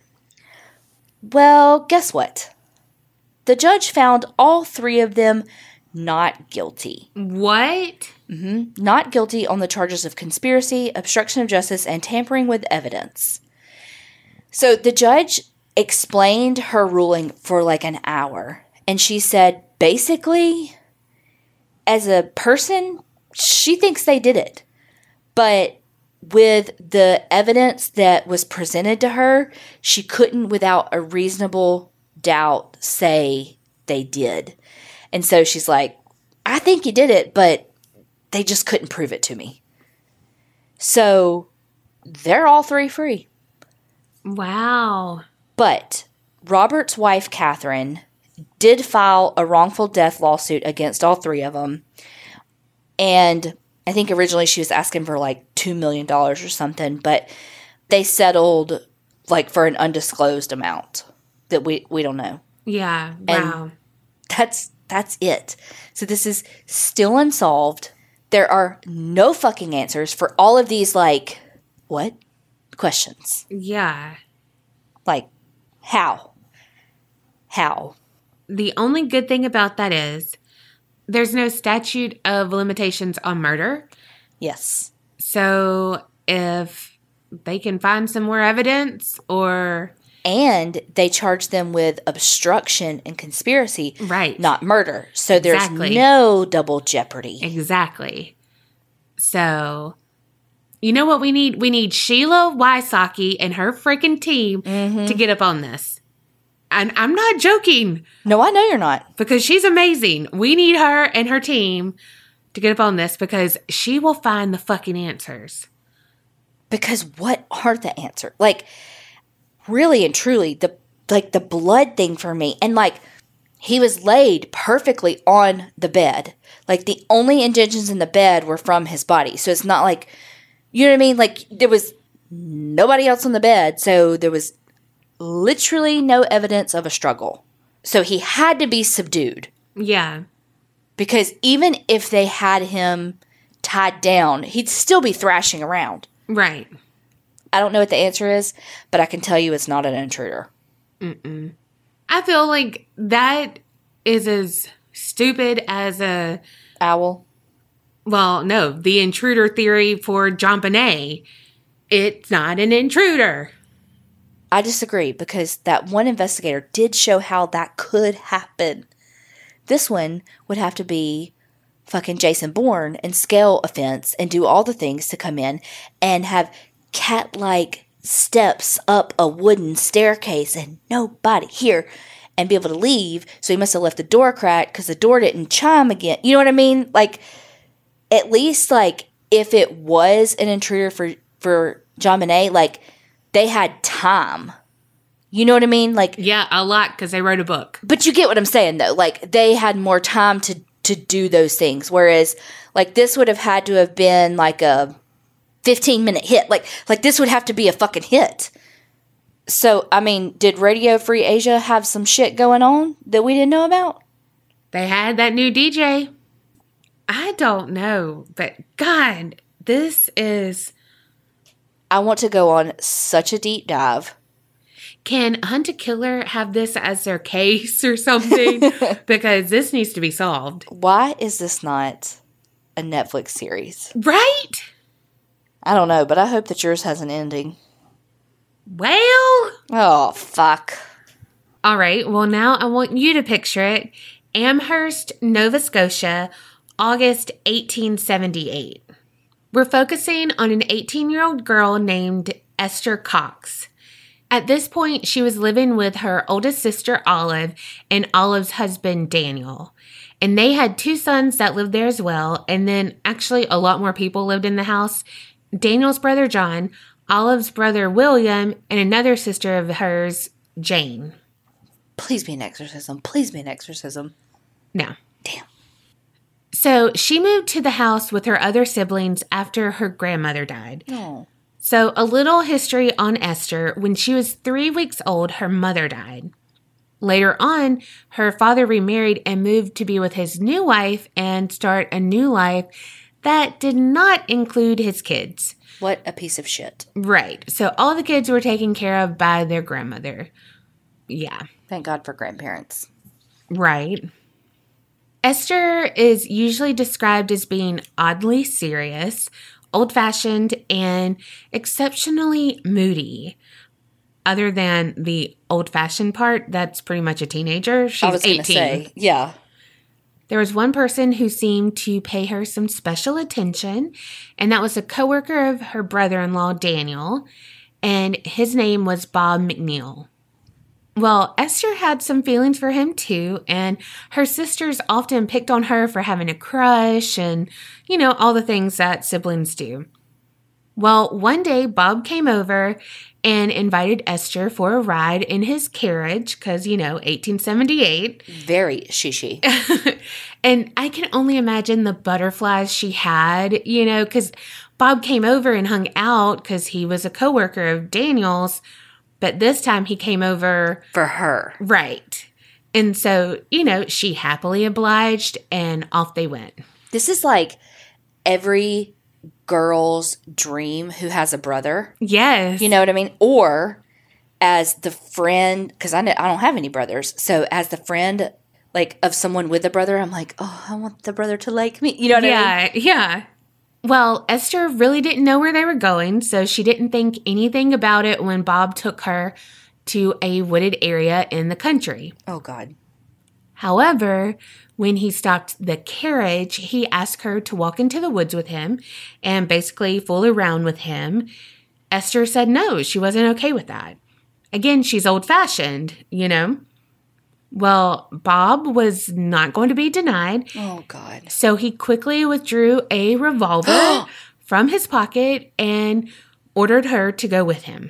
Well, guess what? The judge found all three of them not guilty. What? Mm-hmm. Not guilty on the charges of conspiracy, obstruction of justice, and tampering with evidence. So the judge explained her ruling for like an hour, and she said, basically, as a person, she thinks they did it. But with the evidence that was presented to her, she couldn't, without a reasonable doubt, say they did. And so she's like, I think you did it, but they just couldn't prove it to me. So they're all three free. Wow. But Robert's wife, Catherine, did file a wrongful death lawsuit against all three of them. And I think originally she was asking for like two million dollars or something, but they settled like for an undisclosed amount that we, we don't know. Yeah. And Wow. that's that's it. So this is still unsolved. There are no fucking answers for all of these, like, what? Questions. Yeah. Like, how? How? The only good thing about that is there's no statute of limitations on murder. Yes. So if they can find some more evidence or... And they charge them with obstruction and conspiracy, Right. not murder. So there's Exactly. no double jeopardy. Exactly. So, you know what we need? We need Sheila Wysocki and her freaking team Mm-hmm. to get up on this. And I'm not joking No, I know you're not. because she's amazing. We need her and her team to get up on this because she will find the fucking answers. Because what are the answers? Like, really and truly, the like the blood thing for me. And like, he was laid perfectly on the bed. Like, the only indentions in the bed were from his body. So it's not like, you know what I mean? Like, there was nobody else on the bed. So there was literally no evidence of a struggle. So he had to be subdued. Yeah. Because even if they had him tied down, he'd still be thrashing around. Right. I don't know what the answer is, but I can tell you it's not an intruder. Mm-mm. I feel like that is as stupid as a... Owl? Well, no, the intruder theory for JonBenet. It's not an intruder. I disagree because that one investigator did show how that could happen. This one would have to be fucking Jason Bourne and scale a fence and do all the things to come in and have cat-like steps up a wooden staircase and nobody here and be able to leave. So he must have left the door cracked because the door didn't chime again. You know what I mean? Like, at least, like, if it was an intruder for, for JonBenet, like, they had time. You know what I mean? Like, Yeah, a lot because they wrote a book. but you get what I'm saying, though. Like, they had more time to, to do those things. Whereas, like, this would have had to have been, like, a fifteen-minute hit. Like, like this would have to be a fucking hit. So, I mean, did Radio Free Asia have some shit going on that we didn't know about? They had that new D J. I don't know, but God, this is... I want to go on such a deep dive. Can Hunt a Killer have this as their case or something? Because this needs to be solved. Why is this not a Netflix series? Right? I don't know, but I hope that yours has an ending. Well... Oh, fuck. All right, well, now I want you to picture it. Amherst, Nova Scotia, August eighteen seventy-eight. We're focusing on an eighteen-year-old girl named Esther Cox. At this point, she was living with her oldest sister, Olive, and Olive's husband, Daniel. And they had two sons that lived there as well. And then actually a lot more people lived in the house. Daniel's brother, John, Olive's brother, William, and another sister of hers, Jane. Please be an exorcism. Please be an exorcism. No. Damn. So she moved to the house with her other siblings after her grandmother died. Oh. So a little history on Esther. When she was three weeks old, her mother died. Later on, her father remarried and moved to be with his new wife and start a new life that did not include his kids. What a piece of shit. Right. So all the kids were taken care of by their grandmother. Yeah. Thank God for grandparents. Right. Esther is usually described as being oddly serious, old-fashioned, and exceptionally moody. Other than the old-fashioned part, that's pretty much a teenager. She's I was going to eighteen. say, yeah. There was one person who seemed to pay her some special attention, and that was a coworker of her brother-in-law, Daniel, and his name was Bob McNeil. Well, Esther had some feelings for him too, and her sisters often picked on her for having a crush and, you know, all the things that siblings do. Well, one day Bob came over and invited Esther for a ride in his carriage because, you know, eighteen seventy-eight. Very shishy. And I can only imagine the butterflies she had, you know, because Bob came over and hung out because he was a coworker of Daniel's. But this time he came over. For her. Right. And so, you know, she happily obliged and off they went. This is like every girl's dream who has a brother. Yes. You know what I mean? Or as the friend, because I, I don't have any brothers. So as the friend, like, of someone with a brother, I'm like, oh, I want the brother to like me. You know what yeah, I mean? Yeah. Yeah. Well, Esther really didn't know where they were going, so she didn't think anything about it when Bob took her to a wooded area in the country. Oh, God. However, when he stopped the carriage, he asked her to walk into the woods with him and basically fool around with him. Esther said no, she wasn't okay with that. Again, she's old-fashioned, you know? Well, Bob was not going to be denied. Oh, God. So he quickly withdrew a revolver from his pocket and ordered her to go with him.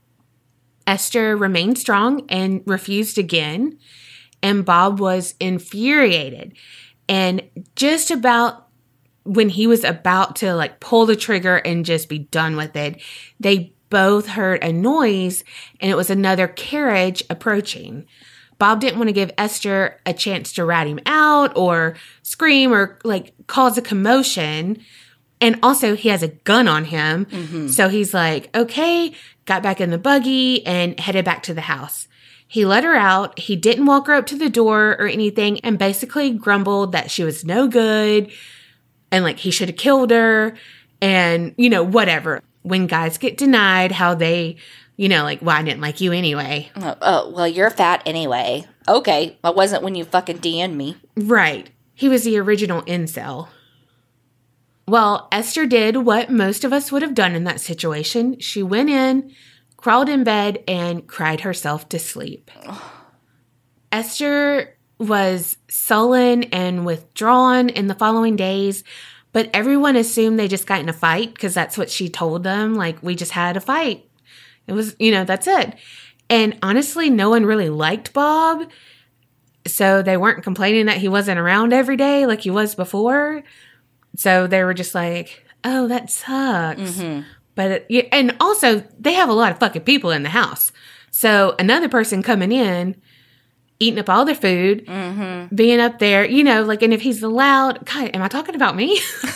Esther remained strong and refused again, and Bob was infuriated. And just about when he was about to like pull the trigger and just be done with it, they both heard a noise, and it was another carriage approaching. Bob didn't want to give Esther a chance to rat him out or scream or like cause a commotion. And also he has a gun on him. Mm-hmm. So he's like, okay, got back in the buggy and headed back to the house. He let her out. He didn't walk her up to the door or anything and basically grumbled that she was no good and like he should have killed her and, you know, whatever. When guys get denied, how they... You know, like, well, I didn't like you anyway. Oh, oh, well, you're fat anyway. Okay. Well, it wasn't when you fucking D M'd me. Right. He was the original incel. Well, Esther did what most of us would have done in that situation. She went in, crawled in bed, and cried herself to sleep. Esther was sullen and withdrawn in the following days, but everyone assumed they just got in a fight because that's what she told them. Like, we just had a fight. It was, you know, that's it. And honestly, no one really liked Bob. So they weren't complaining that he wasn't around every day like he was before. So they were just like, oh, that sucks. Mm-hmm. But, it, and also, they have a lot of fucking people in the house. So another person coming in, eating up all their food, mm-hmm. being up there, you know, like, and if he's allowed, God, am I talking about me?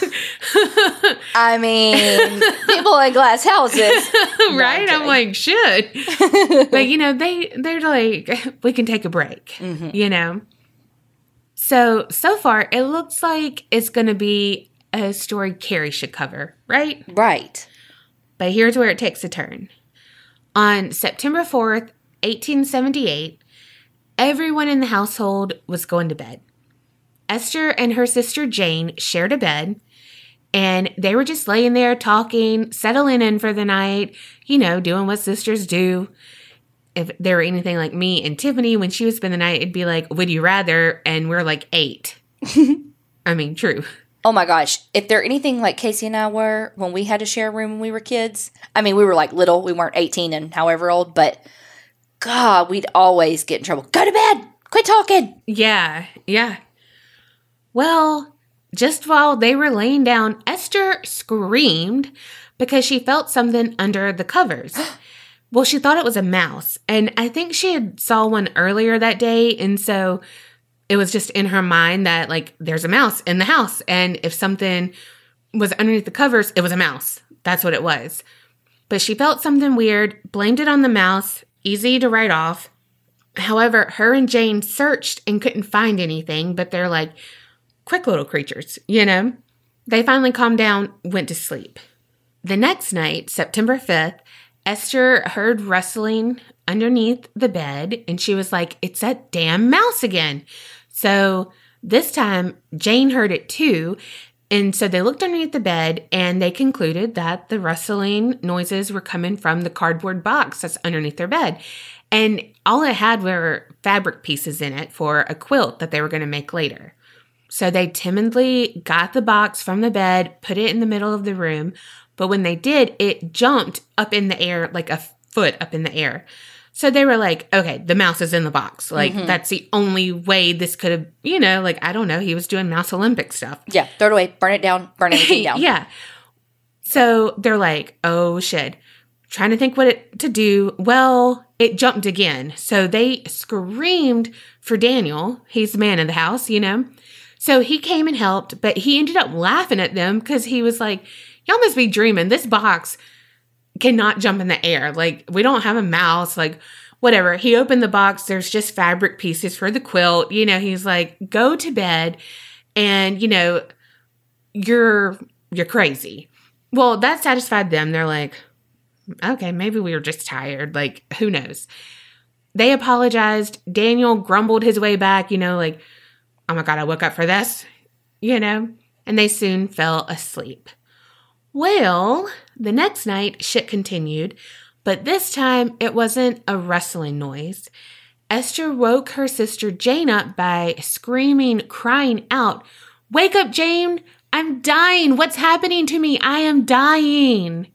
I mean, people in glass houses. Right? I'm, I'm like, shit. But, you know, they, they're like, we can take a break, mm-hmm. you know? So, so far, it looks like it's going to be a story Carrie should cover, right? Right. But here's where it takes a turn. On September fourth, eighteen seventy-eight, everyone in the household was going to bed. Esther and her sister Jane shared a bed, and they were just laying there talking, settling in for the night, you know, doing what sisters do. if they were anything like me and Tiffany, when she would spend the night, it'd be like, would you rather? And we're like eight. I mean, true. Oh my gosh. If they're anything like Casey and I were when we had to share a room when we were kids, I mean, we were like little. We weren't eighteen and however old, but God, we'd always get in trouble. Go to bed. Quit talking. Yeah, yeah. Well, just while they were laying down, Esther screamed because she felt something under the covers. Well, she thought it was a mouse, and I think she had saw one earlier that day, and so it was just in her mind that, like, there's a mouse in the house, and if something was underneath the covers, it was a mouse. That's what it was. But she felt something weird, blamed it on the mouse, easy to write off. However, her and Jane searched and couldn't find anything, but they're like quick little creatures, you know? They finally calmed down, went to sleep. The next night, September fifth, Esther heard rustling underneath the bed, and she was like, it's that damn mouse again. So this time, Jane heard it too, and so they looked underneath the bed, and they concluded that the rustling noises were coming from the cardboard box that's underneath their bed. And all it had were fabric pieces in it for a quilt that they were going to make later. So they timidly got the box from the bed, put it in the middle of the room, but when they did, it jumped up in the air, like a foot up in the air. So they were like, okay, the mouse is in the box. Like, mm-hmm. That's the only way this could have, you know, like, I don't know. He was doing Mouse Olympic stuff. Yeah, throw it away, burn it down, burn everything down. Yeah. So they're like, oh, shit. Trying to think what it to do. Well, it jumped again. So they screamed for Daniel. He's the man of the house, you know. So he came and helped, but he ended up laughing at them because he was like, y'all must be dreaming. This box cannot jump in the air. Like, we don't have a mouse, like, whatever. He opened the box. There's just fabric pieces for the quilt. You know, he's like, go to bed and, you know, you're, you're crazy. Well, that satisfied them. They're like, okay, maybe we were just tired. Like, who knows? They apologized. Daniel grumbled his way back, you know, like, oh my God, I woke up for this, you know, and they soon fell asleep. Well, the next night, shit continued, but this time it wasn't a rustling noise. Esther woke her sister Jane up by screaming, crying out, wake up, Jane! I'm dying! What's happening to me? I am dying!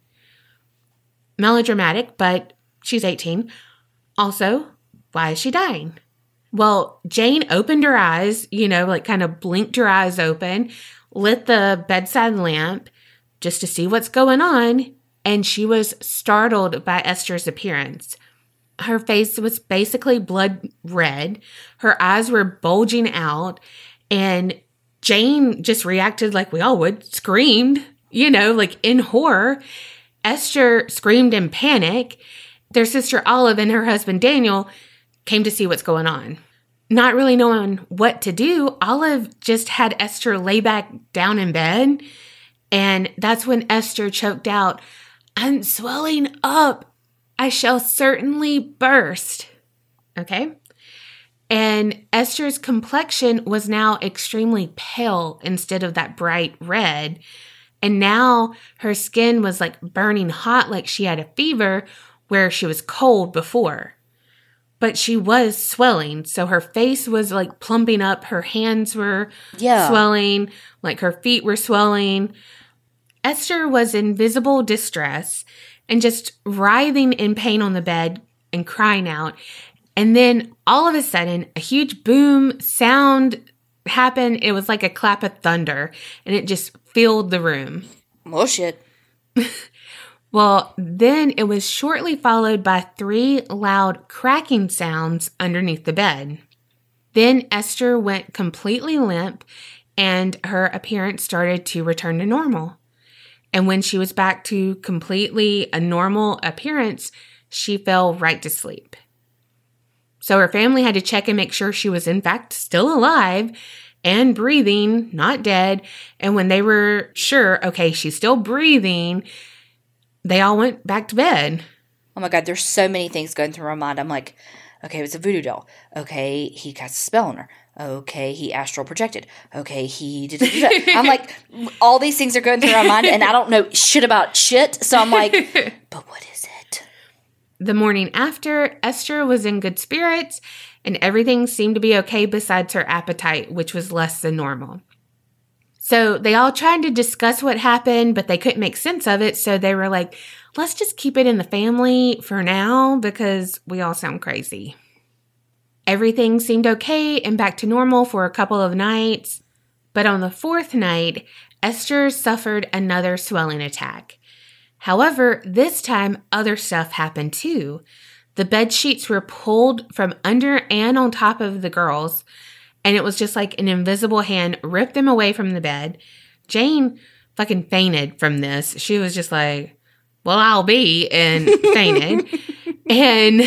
Melodramatic, but she's eighteen. Also, why is she dying? Well, Jane opened her eyes, you know, like kind of blinked her eyes open, lit the bedside lamp just to see what's going on, and she was startled by Esther's appearance. Her face was basically blood red. Her eyes were bulging out, and Jane just reacted like we all would, screamed, you know, like in horror. Esther screamed in panic. Their sister Olive and her husband Daniel came to see what's going on. Not really knowing what to do, Olive just had Esther lay back down in bed. And that's when Esther choked out, I'm swelling up. I shall certainly burst. Okay? And Esther's complexion was now extremely pale instead of that bright red. And now her skin was like burning hot, like she had a fever where she was cold before. But she was swelling, so her face was like plumping up. Her hands were yeah. swelling, like her feet were swelling. Esther was in visible distress and just writhing in pain on the bed and crying out. And then all of a sudden, a huge boom sound happened. It was like a clap of thunder, and it just filled the room. Oh, shit. Well, then it was shortly followed by three loud cracking sounds underneath the bed. Then Esther went completely limp, and her appearance started to return to normal. And when she was back to completely a normal appearance, she fell right to sleep. So her family had to check and make sure she was in fact still alive and breathing, not dead. And when they were sure, okay, she's still breathing, they all went back to bed. Oh my God, there's so many things going through my mind. I'm like, okay, it was a voodoo doll. Okay, he cast a spell on her. Okay, he astral projected. Okay, he did. I'm like, all these things are going through my mind, and I don't know shit about shit. So I'm like, but what is it? The morning after, Esther was in good spirits, and everything seemed to be okay besides her appetite, which was less than normal. So they all tried to discuss what happened, but they couldn't make sense of it, so they were like, let's just keep it in the family for now because we all sound crazy. Everything seemed okay and back to normal for a couple of nights, but on the fourth night, Esther suffered another swelling attack. However, this time, other stuff happened too. The bed sheets were pulled from under and on top of the girls, and it was just like an invisible hand ripped them away from the bed. Jane fucking fainted from this. She was just like, well, I'll be, and fainted. And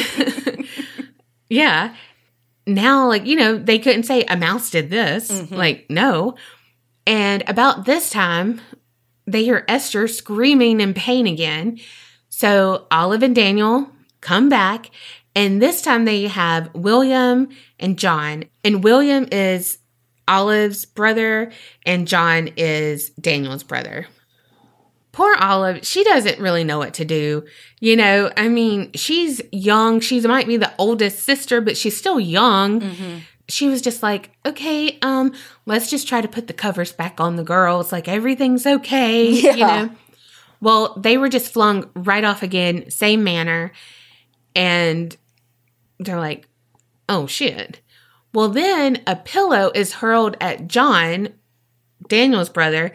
yeah, now, like, you know, they couldn't say a mouse did this. Mm-hmm. Like, no. And about this time, they hear Esther screaming in pain again. So Olive and Daniel come back, and this time they have William and John. And William is Olive's brother, and John is Daniel's brother. Poor Olive, she doesn't really know what to do. You know, I mean, she's young. She might be the oldest sister, but she's still young. Mm-hmm. She was just like, okay, um, let's just try to put the covers back on the girls. Like, everything's okay, yeah. You know. Well, they were just flung right off again, same manner. And they're like, oh, shit. Well, then a pillow is hurled at John, Daniel's brother,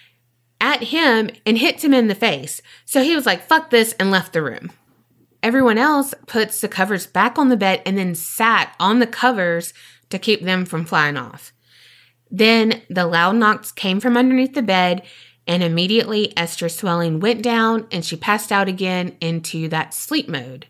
at him and hits him in the face. So he was like, fuck this, and left the room. Everyone else puts the covers back on the bed and then sat on the covers to keep them from flying off. Then the loud knocks came from underneath the bed, and immediately Esther's swelling went down and she passed out again into that sleep mode.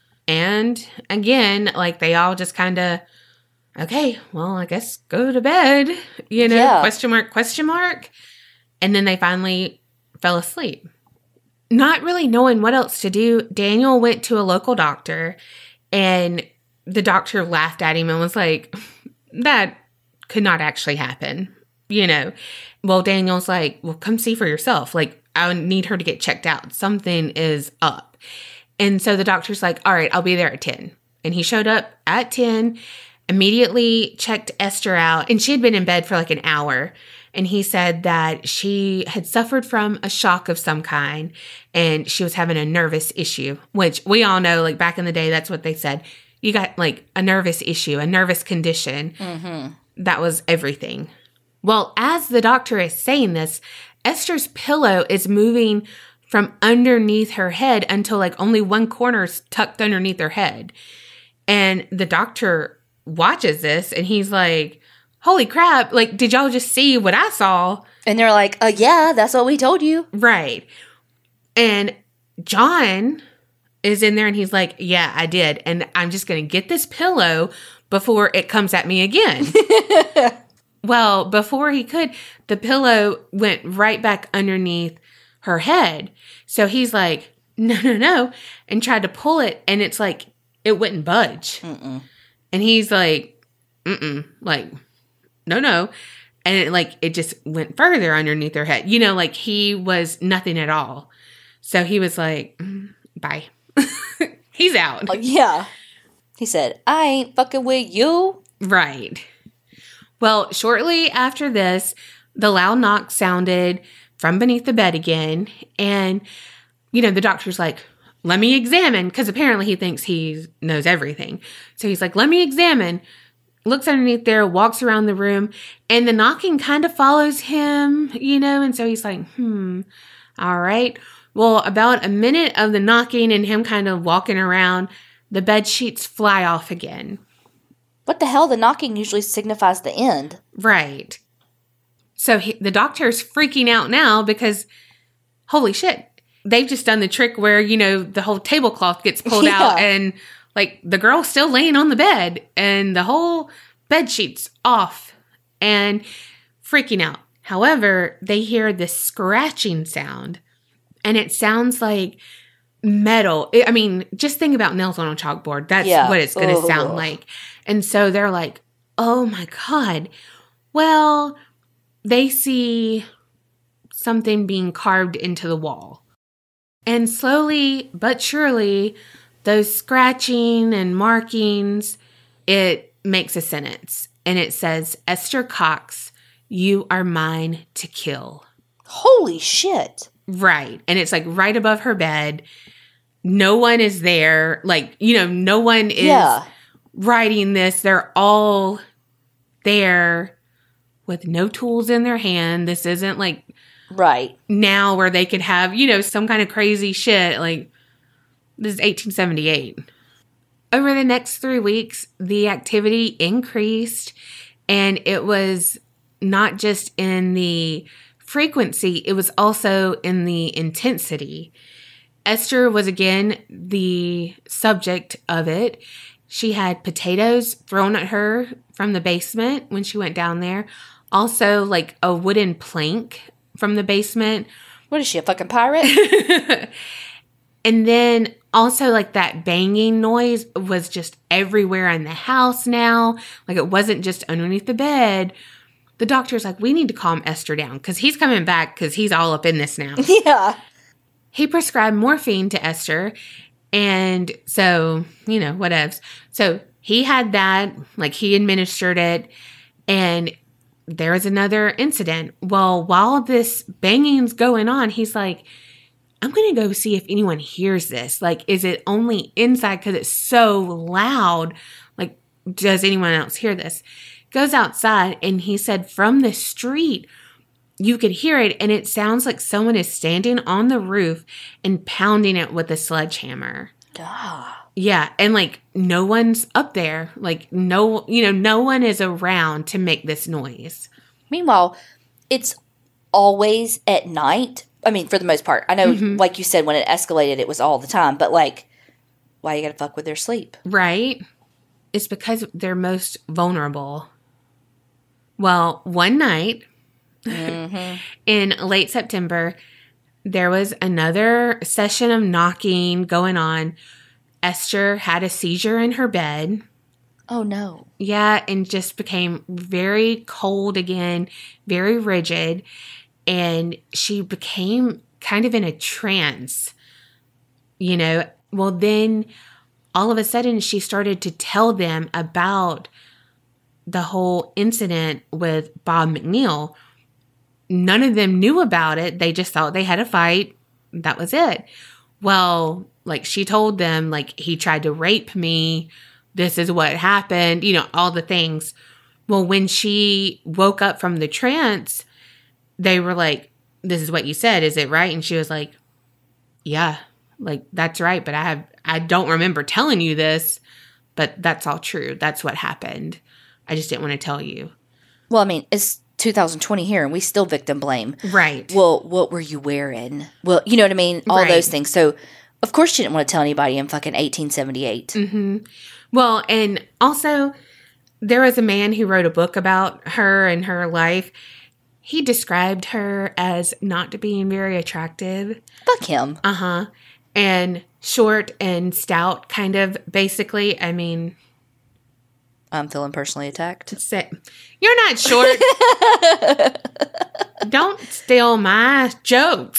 And again, like, they all just kind of, okay, well, I guess go to bed, you know, yeah. question mark, question mark. And then they finally fell asleep. Not really knowing what else to do, Daniel went to a local doctor, and the doctor laughed at him and was like, that could not actually happen, you know. Well, Daniel's like, well, come see for yourself. Like, I need her to get checked out. Something is up. And so the doctor's like, all right, I'll be there at ten. And he showed up at ten, immediately checked Esther out, and she had been in bed for like an hour. And he said that she had suffered from a shock of some kind, and she was having a nervous issue, which we all know, like, back in the day, that's what they said. You got, like, a nervous issue, a nervous condition. Mm-hmm. That was everything. Well, as the doctor is saying this, Esther's pillow is moving from underneath her head until, like, only one corner is tucked underneath her head. And the doctor watches this, and he's like, holy crap, like, did y'all just see what I saw? And they're like, uh, yeah, that's what we told you. Right. And John is in there, and he's like, yeah, I did. And I'm just going to get this pillow before it comes at me again. Well, before he could, the pillow went right back underneath her head. So he's like, no, no, no, and tried to pull it, and it's like, it wouldn't budge. Mm-mm. And he's like, mm-mm, like, no, no. And it, like, it just went further underneath her head. You know, like, he was nothing at all. So he was like, mm, bye. He's out. Oh, yeah. He said, I ain't fucking with you. Right. Well, shortly after this, the loud knock sounded from beneath the bed again. And, you know, the doctor's like, let me examine. Because apparently he thinks he knows everything. So he's like, let me examine. Looks underneath there, walks around the room, and the knocking kind of follows him, you know, and so he's like, hmm, all right. Well, about a minute of the knocking and him kind of walking around, the bed sheets fly off again. What the hell? The knocking usually signifies the end. Right. So he, the doctor's freaking out now because, holy shit, they've just done the trick where, you know, the whole tablecloth gets pulled yeah. out and, like, the girl's still laying on the bed and the whole bed sheet's off and freaking out. However, they hear this scratching sound, and it sounds like metal. I mean, just think about nails on a chalkboard. That's yeah. what it's going to sound like. And so they're like, oh my God. Well, they see something being carved into the wall. And slowly but surely, those scratching and markings, it makes a sentence. And it says, Esther Cox, you are mine to kill. Holy shit. Right. And it's like right above her bed. No one is there. Like, you know, no one is Yeah. writing this. They're all there with no tools in their hand. This isn't like Right. now where they could have, you know, some kind of crazy shit. Like, this is eighteen seventy-eight. Over the next three weeks, the activity increased, and it was not just in the frequency, it was also in the intensity. Esther was again the subject of it. She had potatoes thrown at her from the basement when she went down there. Also, like a wooden plank from the basement. What is she, a fucking pirate? And then also like that banging noise was just everywhere in the house now. Like it wasn't just underneath the bed. The doctor's like, we need to calm Esther down because he's coming back because he's all up in this now. Yeah. He prescribed morphine to Esther. And so, you know, whatevs. So he had that, like he administered it. And there was another incident. Well, while this banging's going on, he's like, I'm going to go see if anyone hears this. Like, is it only inside because it's so loud? Like, does anyone else hear this? Goes outside, and he said from the street, you could hear it, and it sounds like someone is standing on the roof and pounding it with a sledgehammer. Ah. Yeah, and like no one's up there. Like no, you know, no one is around to make this noise. Meanwhile, it's always at night. I mean, for the most part. I know, Mm-hmm. like you said, when it escalated, it was all the time. But, like, why you gotta fuck with their sleep? Right? It's because they're most vulnerable. Well, one night Mm-hmm. in late September, there was another session of knocking going on. Esther had a seizure in her bed. Oh, no. Yeah, and just became very cold again, very rigid. And she became kind of in a trance, you know. Well, then all of a sudden she started to tell them about the whole incident with Bob McNeil. None of them knew about it. They just thought they had a fight. That was it. Well, like she told them, like, he tried to rape me. This is what happened, you know, all the things. Well, when she woke up from the trance, they were like, this is what you said. Is it right? And she was like, yeah, like, that's right. But I have, I don't remember telling you this, but that's all true. That's what happened. I just didn't want to tell you. Well, I mean, it's two thousand twenty here, and we still victim blame. Right. Well, what were you wearing? Well, you know what I mean? All Right. those things. So, of course, she didn't want to tell anybody in fucking eighteen seventy-eight. Mm-hmm. Well, and also there was a man who wrote a book about her and her life. He described her as not being very attractive. Fuck him. Uh-huh. And short and stout, kind of, basically. I mean, I'm feeling personally attacked. say, you're not short. Don't steal my jokes.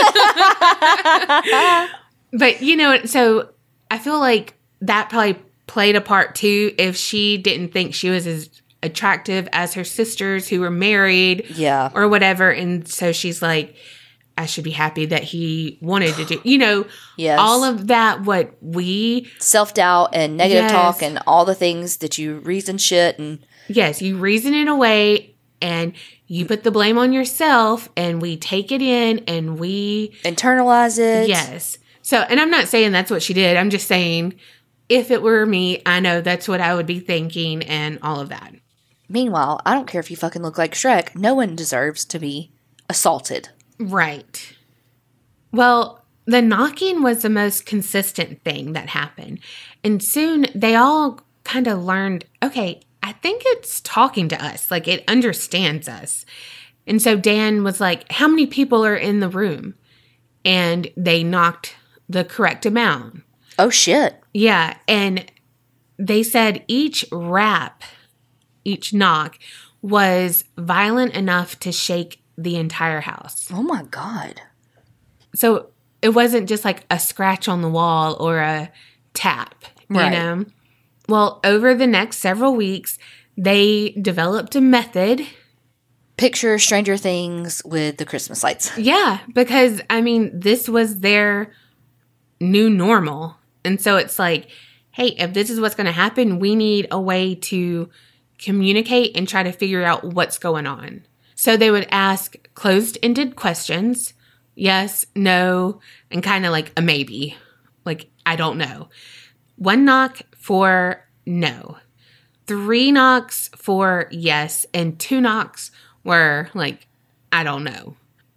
But, you know, so I feel like that probably played a part too if she didn't think she was as attractive as her sisters who were married Yeah. or whatever. And so she's like, I should be happy that he wanted to do, you know, Yes. all of that, what we, Self-doubt and negative Yes. talk and all the things that you reason shit and yes, you reason it away and you put the blame on yourself and we take it in and we, internalize it. yes. So, and I'm not saying that's what she did. I'm just saying if it were me, I know that's what I would be thinking and all of that. Meanwhile, I don't care if you fucking look like Shrek. No one deserves to be assaulted. Right. Well, the knocking was the most consistent thing that happened. And soon they all kind of learned, okay, I think it's talking to us. Like it understands us. And so Dan was like, how many people are in the room? And they knocked the correct amount. Oh, shit. Yeah. And they said each rap, each knock was violent enough to shake the entire house. Oh, my God. So it wasn't just like a scratch on the wall or a tap, you Right. know? Well, over the next several weeks, they developed a method. Picture Stranger Things with the Christmas lights. Yeah, because, I mean, this was their new normal. And so it's like, hey, if this is what's going to happen, we need a way to communicate and try to figure out what's going on. So they would ask closed-ended questions, yes, no, and kind of like a maybe, like, I don't know. One knock for no. Three knocks for yes, and two knocks were like, I don't know.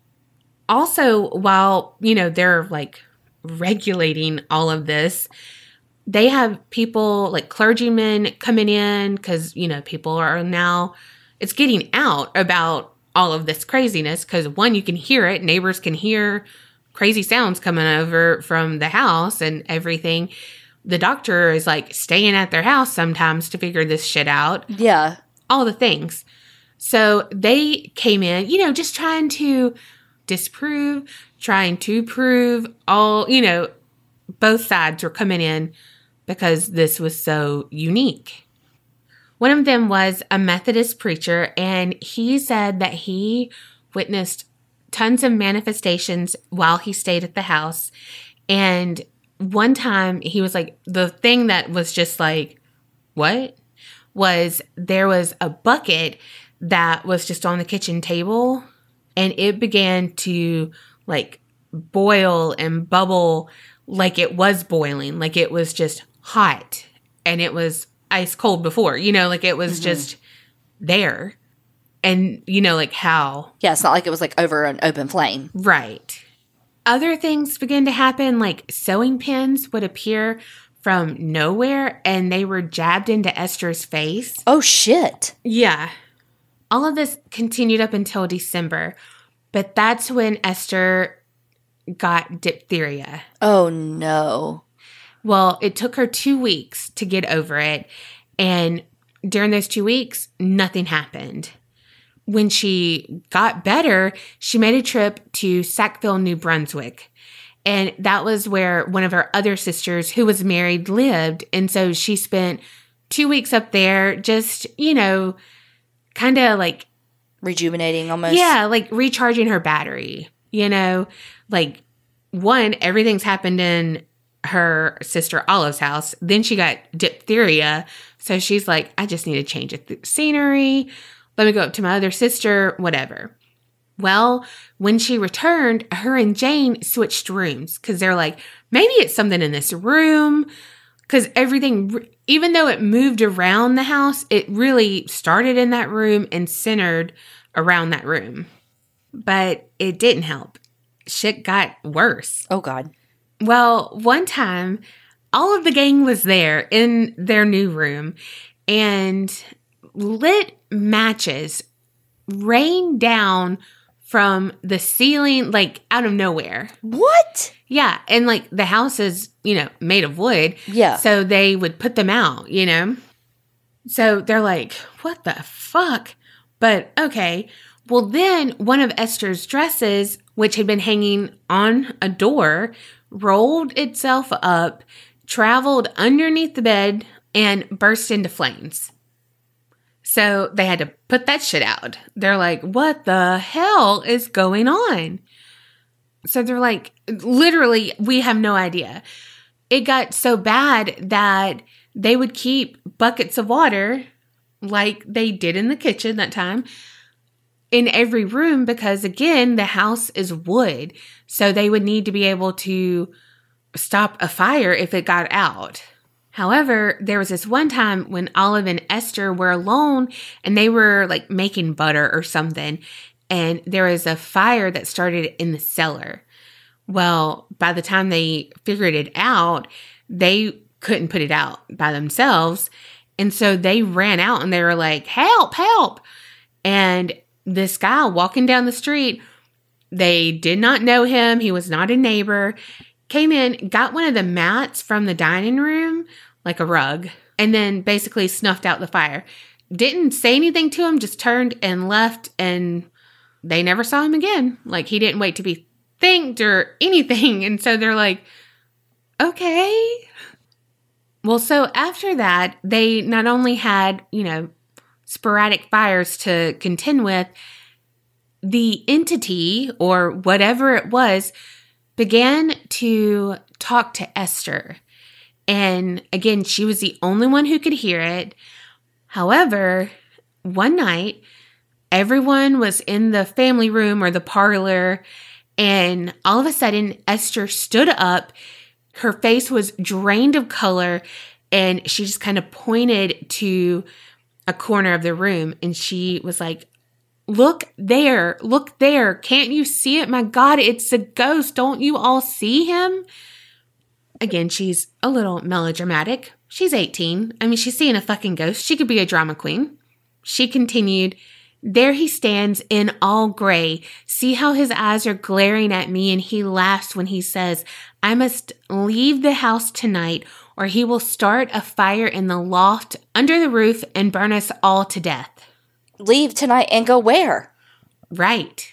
Also, while, you know, they're like regulating all of this, they have people like clergymen coming in because, you know, people are now, it's getting out about all of this craziness because, one, you can hear it. Neighbors can hear crazy sounds coming over from the house and everything. The doctor is like staying at their house sometimes to figure this shit out. Yeah. All the things. So they came in, you know, just trying to disprove, trying to prove all, you know, both sides were coming in because this was so unique. One of them was a Methodist preacher, and he said that he witnessed tons of manifestations while he stayed at the house. And one time he was like, the thing that was just like, what? Was there was a bucket that was just on the kitchen table, and it began to like boil and bubble like it was boiling, like it was just hot, and it was ice cold before, you know, like it was mm-hmm. just there. And you know, like how. Yeah, it's not like it was like over an open flame. Right. Other things began to happen, like sewing pins would appear from nowhere, and they were jabbed into Esther's face. Oh, shit. Yeah. All of this continued up until December, but that's when Esther got diphtheria. Oh, no. Well, it took her two weeks to get over it, and during those two weeks, nothing happened. When she got better, she made a trip to Sackville, New Brunswick. And that was where one of her other sisters who was married lived. And so she spent two weeks up there just, you know, kind of like... rejuvenating almost. Yeah, like recharging her battery, you know? Like, one, everything's happened in her sister Olive's house. Then she got diphtheria. So she's like, I just need to change the scenery. Let me go up to my other sister, whatever. Well, when she returned, her and Jane switched rooms because they're like, maybe it's something in this room. Because everything, even though it moved around the house, it really started in that room and centered around that room. But it didn't help. Shit got worse. Oh, God. Well, one time, all of the gang was there in their new room, and lit matches rained down from the ceiling, like out of nowhere. What? Yeah. And like the house is, you know, made of wood. Yeah. So they would put them out, you know? So they're like, what the fuck? But okay. Well, then one of Esther's dresses, which had been hanging on a door, rolled itself up, traveled underneath the bed, and burst into flames. So they had to put that shit out. They're like, what the hell is going on? So they're like, literally, we have no idea. It got so bad that they would keep buckets of water, like they did in the kitchen that time, in every room because, again, the house is wood. So they would need to be able to stop a fire if it got out. However, there was this one time when Olive and Esther were alone and they were like making butter or something. And there was a fire that started in the cellar. Well, by the time they figured it out, they couldn't put it out by themselves. And so they ran out and they were like, help, help. And this guy walking down the street, they did not know him. He was not a neighbor. Came in, got one of the mats from the dining room, like a rug, and then basically snuffed out the fire. Didn't say anything to him, just turned and left, and they never saw him again. Like, he didn't wait to be thanked or anything. And so they're like, okay. Well, so after that, they not only had, you know, sporadic fires to contend with, the entity, or whatever it was, began to talk to Esther. And again, she was the only one who could hear it. However, one night, everyone was in the family room or the parlor, and all of a sudden, Esther stood up. Her face was drained of color, and she just kind of pointed to a corner of the room, and she was like, look there, look there. Can't you see it? My God, it's a ghost. Don't you all see him? Again, she's a little melodramatic. She's eighteen. I mean, she's seeing a fucking ghost. She could be a drama queen. She continued, there he stands in all gray. See how his eyes are glaring at me, and he laughs when he says, I must leave the house tonight, or he will start a fire in the loft under the roof and burn us all to death. Leave tonight and go where? Right.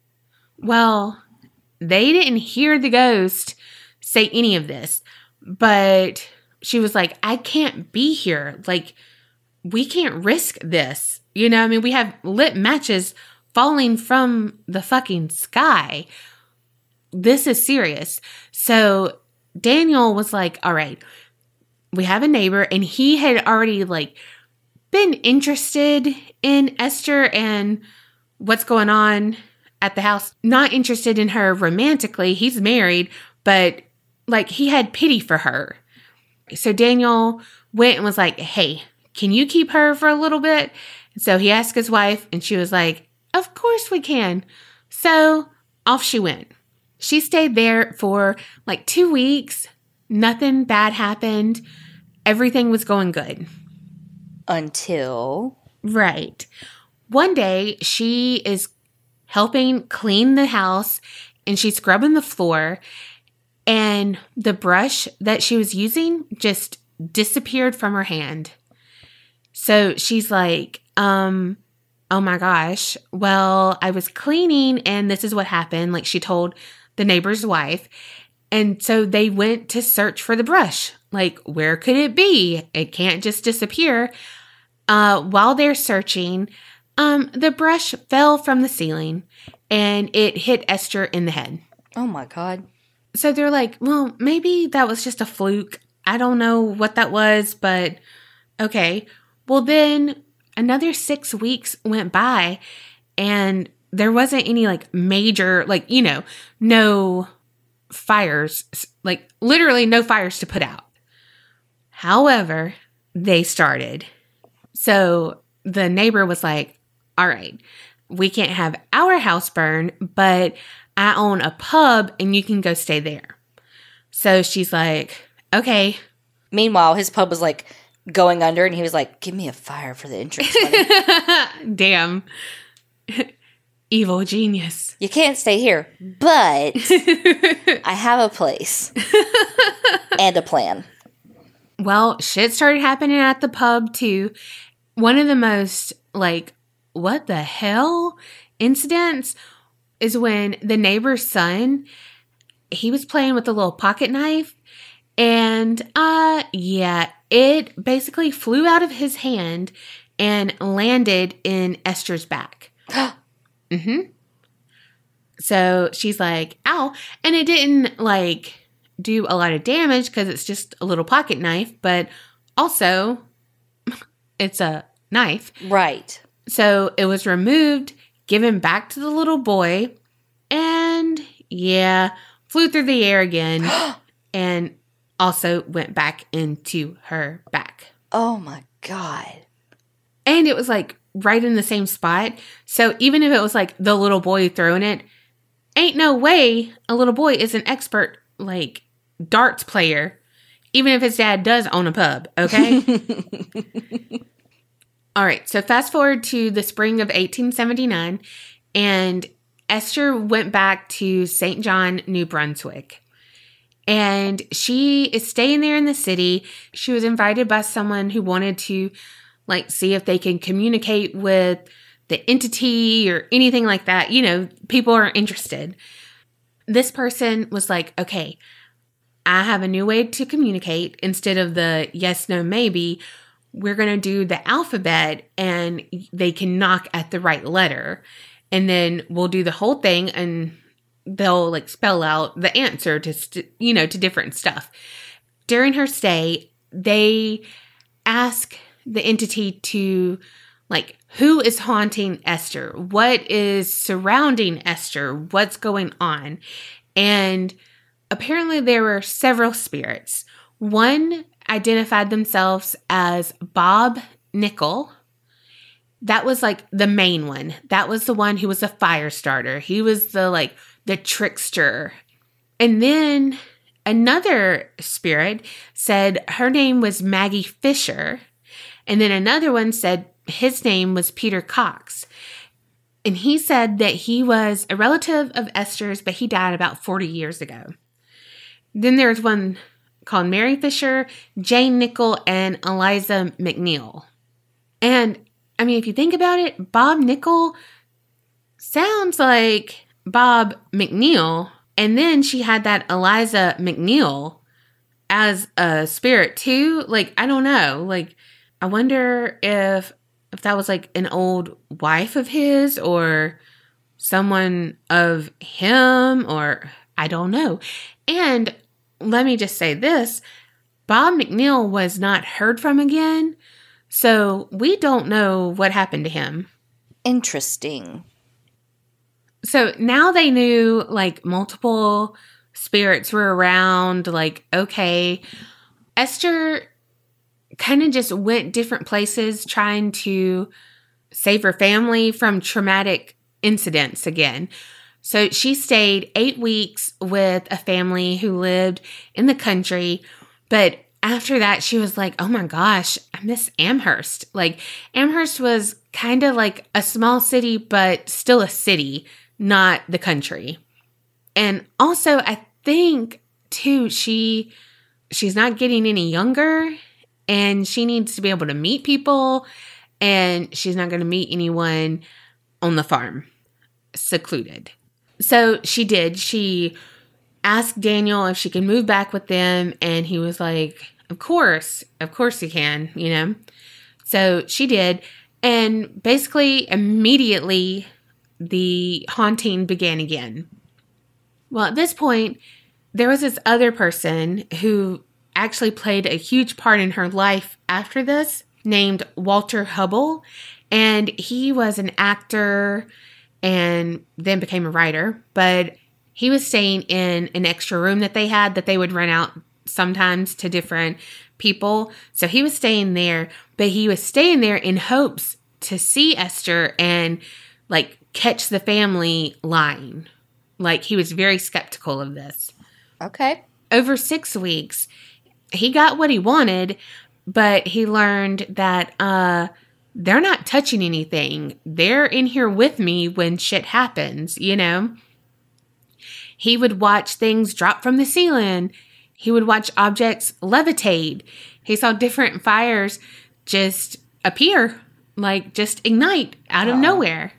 Well, they didn't hear the ghost say any of this, but she was like, I can't be here. Like, we can't risk this. You know, I mean, we have lit matches falling from the fucking sky. This is serious. So Daniel was like, all right, we have a neighbor, and he had already like been interested in Esther and what's going on at the house. Not interested in her romantically. He's married, but like he had pity for her. So Daniel went and was like, hey, can you keep her for a little bit? So he asked his wife, and she was like, of course we can. So off she went. She stayed there for like two weeks. Nothing bad happened. Everything was going good. Until? Right. One day, she is helping clean the house, and she's scrubbing the floor, and the brush that she was using just disappeared from her hand. So she's like, um, oh my gosh, well, I was cleaning and this is what happened. Like, she told the neighbor's wife. And so they went to search for the brush. Like, where could it be? It can't just disappear. Uh, while they're searching, um, the brush fell from the ceiling and it hit Esther in the head. Oh my God. So they're like, well, maybe that was just a fluke. I don't know what that was, but okay. Well, then another six weeks went by and there wasn't any like major, like, you know, no fires, like literally no fires to put out. However, they started. So the neighbor was like, all right, we can't have our house burn, but I own a pub and you can go stay there. So she's like, okay. Meanwhile, his pub was like going under and he was like, give me a fire for the entrance money. Damn. Evil genius. You can't stay here, but I have a place and a plan. Well, shit started happening at the pub too. One of the most like, what the hell incidents is when the neighbor's son, he was playing with a little pocket knife and uh yeah, it basically flew out of his hand and landed in Esther's back. Mm-hmm. So she's like, ow. And it didn't like do a lot of damage because it's just a little pocket knife, but also it's a knife. Right. So it was removed, given back to the little boy, and yeah, flew through the air again and also went back into her back. Oh my God. And it was like right in the same spot. So even if it was like the little boy throwing it, ain't no way a little boy is an expert like darts player, even if his dad does own a pub, okay? All right, so fast forward to the spring of eighteen seventy-nine, and Esther went back to Saint John, New Brunswick. And she is staying there in the city. She was invited by someone who wanted to like see if they can communicate with the entity or anything like that. You know, people are interested. This person was like, okay, I have a new way to communicate. Instead of the yes, no, maybe, we're going to do the alphabet and they can knock at the right letter. And then we'll do the whole thing and they'll like spell out the answer to, st- you know, to different stuff. During her stay, they ask the entity to like, who is haunting Esther? What is surrounding Esther? What's going on? And apparently there were several spirits. One identified themselves as Bob Nickel. That was like the main one. That was the one who was a fire starter. He was the like the trickster. And then another spirit said her name was Maggie Fisher. And then another one said his name was Peter Cox. And he said that he was a relative of Esther's, but he died about forty years ago. Then there's one called Mary Fisher, Jane Nickel, and Eliza McNeil. And, I mean, if you think about it, Bob Nickel sounds like Bob McNeil. And then she had that Eliza McNeil as a spirit, too. Like, I don't know. Like, I wonder if if that was, like, an old wife of his or someone of him or I don't know. And let me just say this, Bob McNeil was not heard from again, so we don't know what happened to him. Interesting. So now they knew, like, multiple spirits were around, like, okay, Esther kind of just went different places trying to save her family from traumatic incidents again. So she stayed eight weeks with a family who lived in the country. But after that, she was like, oh my gosh, I miss Amherst. Like Amherst was kind of like a small city, but still a city, not the country. And also, I think too, she she's not getting any younger and she needs to be able to meet people and she's not going to meet anyone on the farm, secluded. So she did. She asked Daniel if she could move back with them. And he was like, of course, of course you can, you know. So she did. And basically immediately the haunting began again. Well, at this point, there was this other person who actually played a huge part in her life after this, named Walter Hubble. And he was an actor and then became a writer, but he was staying in an extra room that they had that they would rent out sometimes to different people. So he was staying there, but he was staying there in hopes to see Esther and like catch the family lying. Like he was very skeptical of this. Okay. Over six weeks, he got what he wanted, but he learned that, uh, they're not touching anything. They're in here with me when shit happens, you know? He would watch things drop from the ceiling. He would watch objects levitate. He saw different fires just appear, like just ignite out of Aww. nowhere.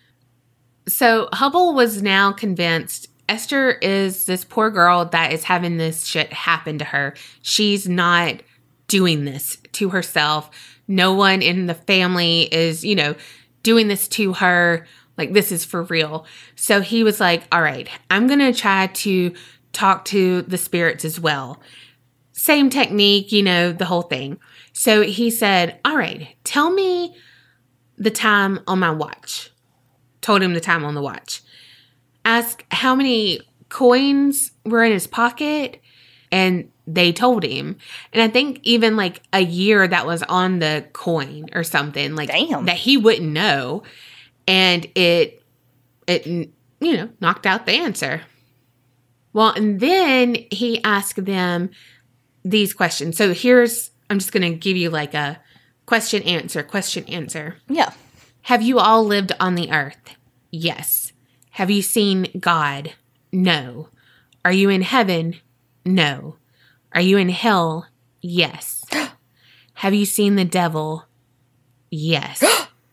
So Hubble was now convinced Esther is this poor girl that is having this shit happen to her. She's not doing this to herself. No one in the family is, you know, doing this to her. Like, this is for real. So he was like, all right, I'm going to try to talk to the spirits as well. Same technique, you know, the whole thing. So he said, all right, tell me the time on my watch. Told him the time on the watch. Asked how many coins were in his pocket. And they told him. And I think even like a year that was on the coin or something like Damn. that he wouldn't know. And it, it, you know, knocked out the answer. Well, and then he asked them these questions. So here's, I'm just going to give you like a question, answer, question, answer. Yeah. Have you all lived on the earth? Yes. Have you seen God? No. Are you in heaven? No. Are you in hell? Yes. Have you seen the devil? Yes.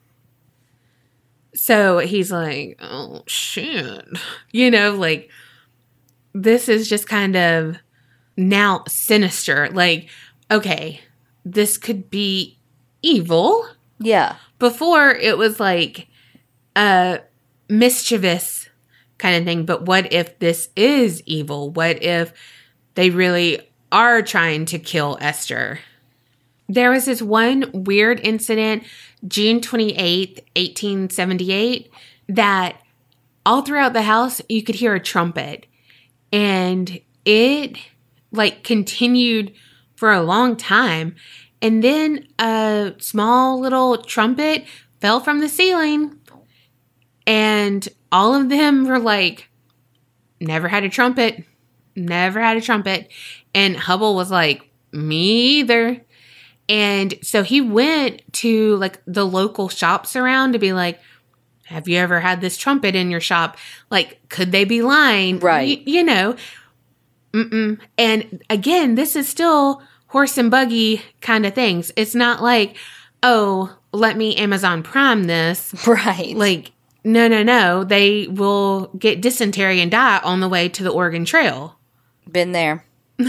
So he's like, oh, shit. You know, like, this is just kind of now sinister. Like, okay, this could be evil. Yeah. Before, it was like a mischievous kind of thing. But what if this is evil? What if they really are trying to kill Esther? There was this one weird incident, June twenty-eighth, eighteen seventy-eight, that all throughout the house, you could hear a trumpet. And it, like, continued for a long time. And then a small little trumpet fell from the ceiling. And all of them were like, never had a trumpet. Never had a trumpet. And Hubble was like, me either. And so he went to, like, the local shops around to be like, have you ever had this trumpet in your shop? Like, could they be lying? Right. Y- you know. Mm-mm. And again, this is still horse and buggy kind of things. It's not like, oh, let me Amazon Prime this. Right. Like, no, no, no. They will get dysentery and die on the way to the Oregon Trail. Been there.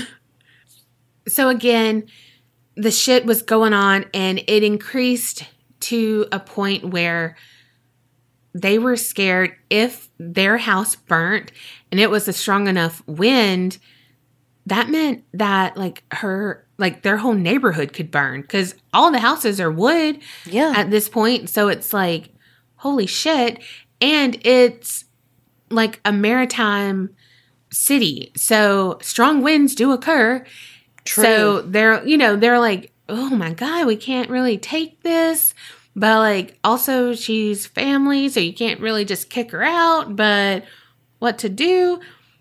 So again, the shit was going on, and it increased to a point where they were scared if their house burnt and it was a strong enough wind, that meant that like her, like their whole neighborhood could burn because all the houses are wood Yeah. at this point. So it's like, holy shit. And it's like a maritime city. So strong winds do occur. True. So they're, you know, they're like, oh my God, we can't really take this. But like, also she's family, so you can't really just kick her out, but what to do?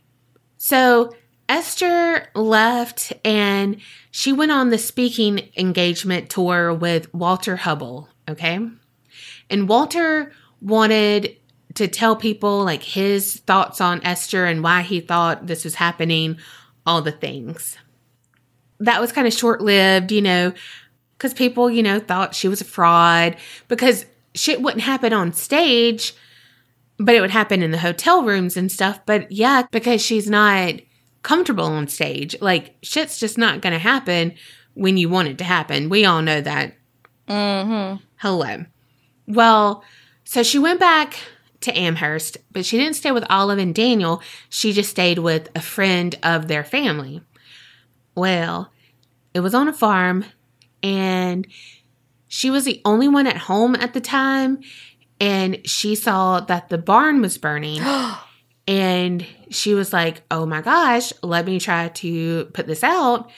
So Esther left and she went on the speaking engagement tour with Walter Hubble, okay? And Walter wanted to tell people like his thoughts on Esther and why he thought this was happening, all the things. That was kind of short-lived, you know, because people, you know, thought she was a fraud because shit wouldn't happen on stage, but it would happen in the hotel rooms and stuff. But yeah, because she's not comfortable on stage, like shit's just not going to happen when you want it to happen. We all know that. Mm-hmm. Hello. Well, so she went back to Amherst, but she didn't stay with Olive and Daniel. She just stayed with a friend of their family. Well, it was on a farm, and she was the only one at home at the time, and she saw that the barn was burning, and she was like, oh my gosh, let me try to put this out.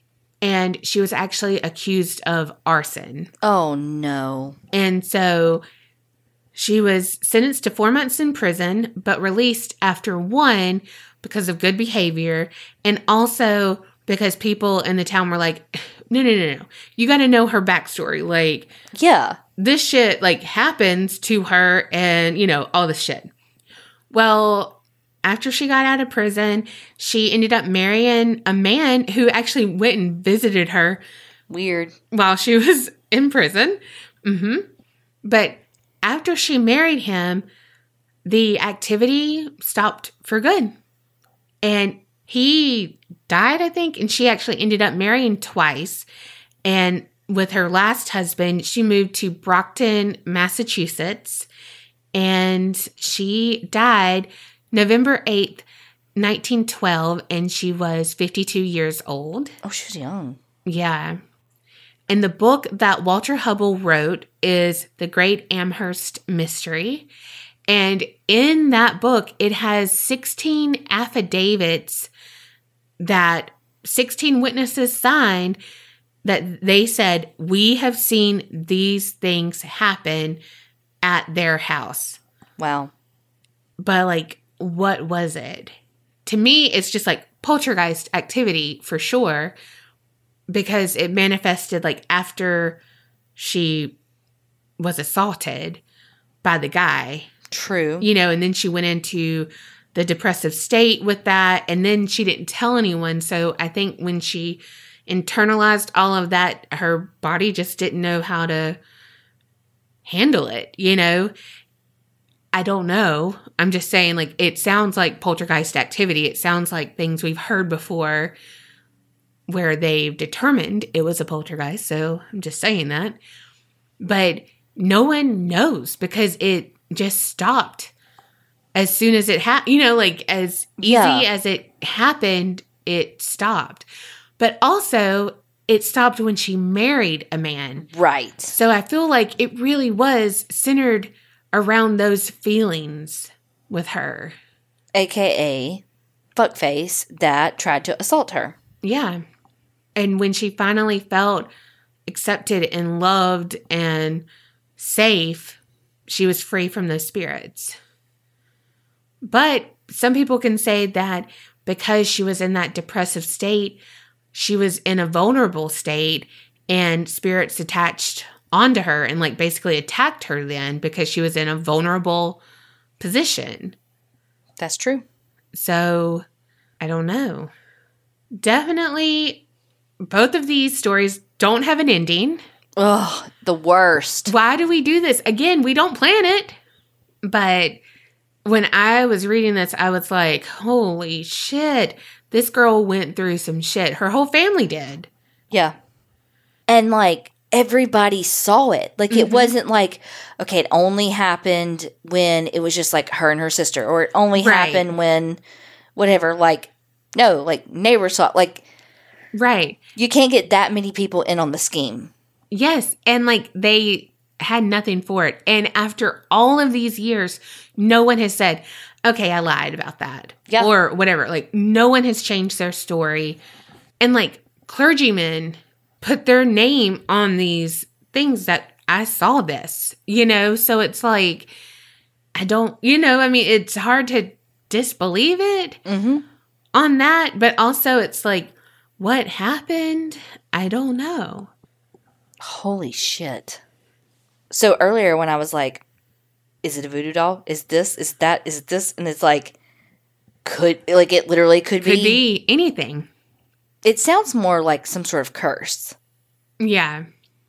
And she was actually accused of arson. Oh, no. And so she was sentenced to four months in prison, but released after one because of good behavior, and also because people in the town were like, no, no, no, no. You got to know her backstory. Like, Yeah. this shit, like, happens to her and, you know, all this shit. Well, after she got out of prison, she ended up marrying a man who actually went and visited her Weird. while she was in prison. Mm-hmm. But after she married him, the activity stopped for good. And he died, I think, and she actually ended up marrying twice. And with her last husband, she moved to Brockton, Massachusetts, and she died November eighth, nineteen twelve, and she was fifty-two years old. Oh, she was young. Yeah. And the book that Walter Hubble wrote is The Great Amherst Mystery. And in that book, it has sixteen affidavits that sixteen witnesses signed that they said, we have seen these things happen at their house. Wow. But like, what was it? To me, it's just like poltergeist activity for sure, because it manifested like after she was assaulted by the guy. True. You know, and then she went into the depressive state with that, and then she didn't tell anyone. So I think when she internalized all of that, her body just didn't know how to handle it, you know? I don't know. I'm just saying, like, it sounds like poltergeist activity. It sounds like things we've heard before. where they've determined it was a poltergeist. So I'm just saying that. But no one knows because it just stopped as soon as it happened. You know, like as easy Yeah. as it happened, it stopped. But also, it stopped when she married a man. Right. So I feel like it really was centered around those feelings with her. A K A fuckface that tried to assault her. Yeah. And when she finally felt accepted and loved and safe, she was free from those spirits. But some people can say that because she was in that depressive state, she was in a vulnerable state and spirits attached onto her and like basically attacked her then because she was in a vulnerable position. That's true. So I don't know. Definitely both of these stories don't have an ending. Ugh, the worst. Why do we do this? Again, we don't plan it. But when I was reading this, I was like, holy shit. This girl went through some shit. Her whole family did. Yeah. And like everybody saw it. Like it Mm-hmm. wasn't like, okay, it only happened when it was just like her and her sister, or it only Right. happened when whatever. Like, no, like neighbors saw it. Like Right. you can't get that many people in on the scheme. Yes. And like they had nothing for it. And after all of these years, no one has said, okay, I lied about that. Yeah. Or whatever. Like no one has changed their story. And like clergymen put their name on these things that I saw this, you know? So it's like, I don't, you know, I mean, it's hard to disbelieve it Mm-hmm. on that. But also it's like, what happened? I don't know. Holy shit. So earlier when I was like, is it a voodoo doll? Is this, is that, is this? And it's like, could, like it literally could, Could be. be anything. It sounds more like some sort of curse. Yeah.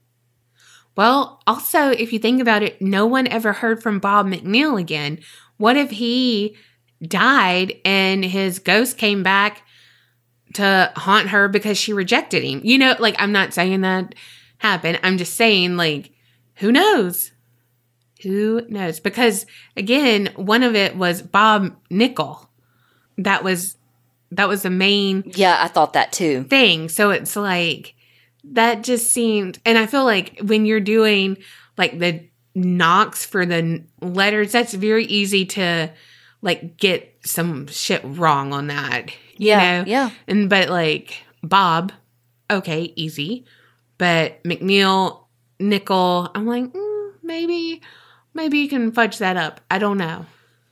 Well, also, if you think about it, no one ever heard from Bob McNeil again. What if he died and his ghost came back to haunt her because she rejected him? You know, like, I'm not saying that happened. I'm just saying, like, who knows? Who knows? Because, again, one of it was Bob Nickel. That was, that was the main Yeah, I thought that too. thing. So it's like, that just seemed, and I feel like when you're doing like the knocks for the letters, that's very easy to like get some shit wrong on that. You Yeah, know? yeah. And, but like Bob, okay, easy. But McNeil, Nickel, I'm like, mm, maybe, maybe you can fudge that up. I don't know.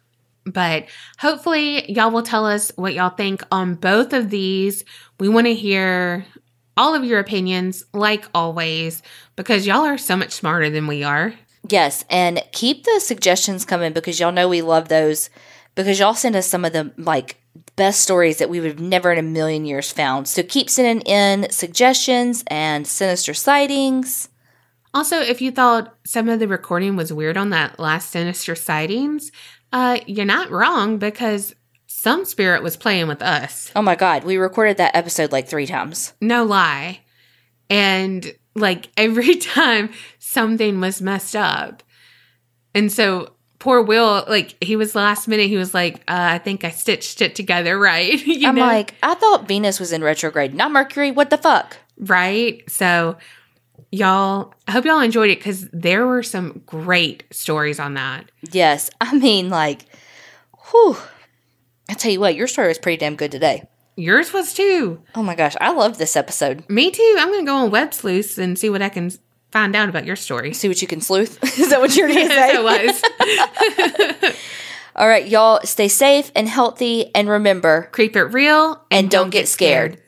But hopefully y'all will tell us what y'all think on both of these. We want to hear all of your opinions, like always, because y'all are so much smarter than we are. Yes, and keep the suggestions coming because y'all know we love those because y'all send us some of the like best stories that we would have never in a million years found. So keep sending in suggestions and sinister sightings. Also, if you thought some of the recording was weird on that last Sinister Sightings, uh, you're not wrong because some spirit was playing with us. Oh my God, we recorded that episode like three times. No lie. And like every time something was messed up. And so poor Will, like he was last minute, he was like, uh, I think I stitched it together right. you I'm know? like, I thought Venus was in retrograde, not Mercury. What the fuck? Right. So y'all, I hope y'all enjoyed it because there were some great stories on that. Yes, I mean like, whew. I tell you what, your story was pretty damn good today. Yours was too. Oh my gosh, I love this episode. Me too. I'm going to go on Web Sleuths and see what I can find out about your story. See what you can sleuth. Is that what you're going to say? It was. All right, y'all, stay safe and healthy, and remember, Creep it real and don't get scared.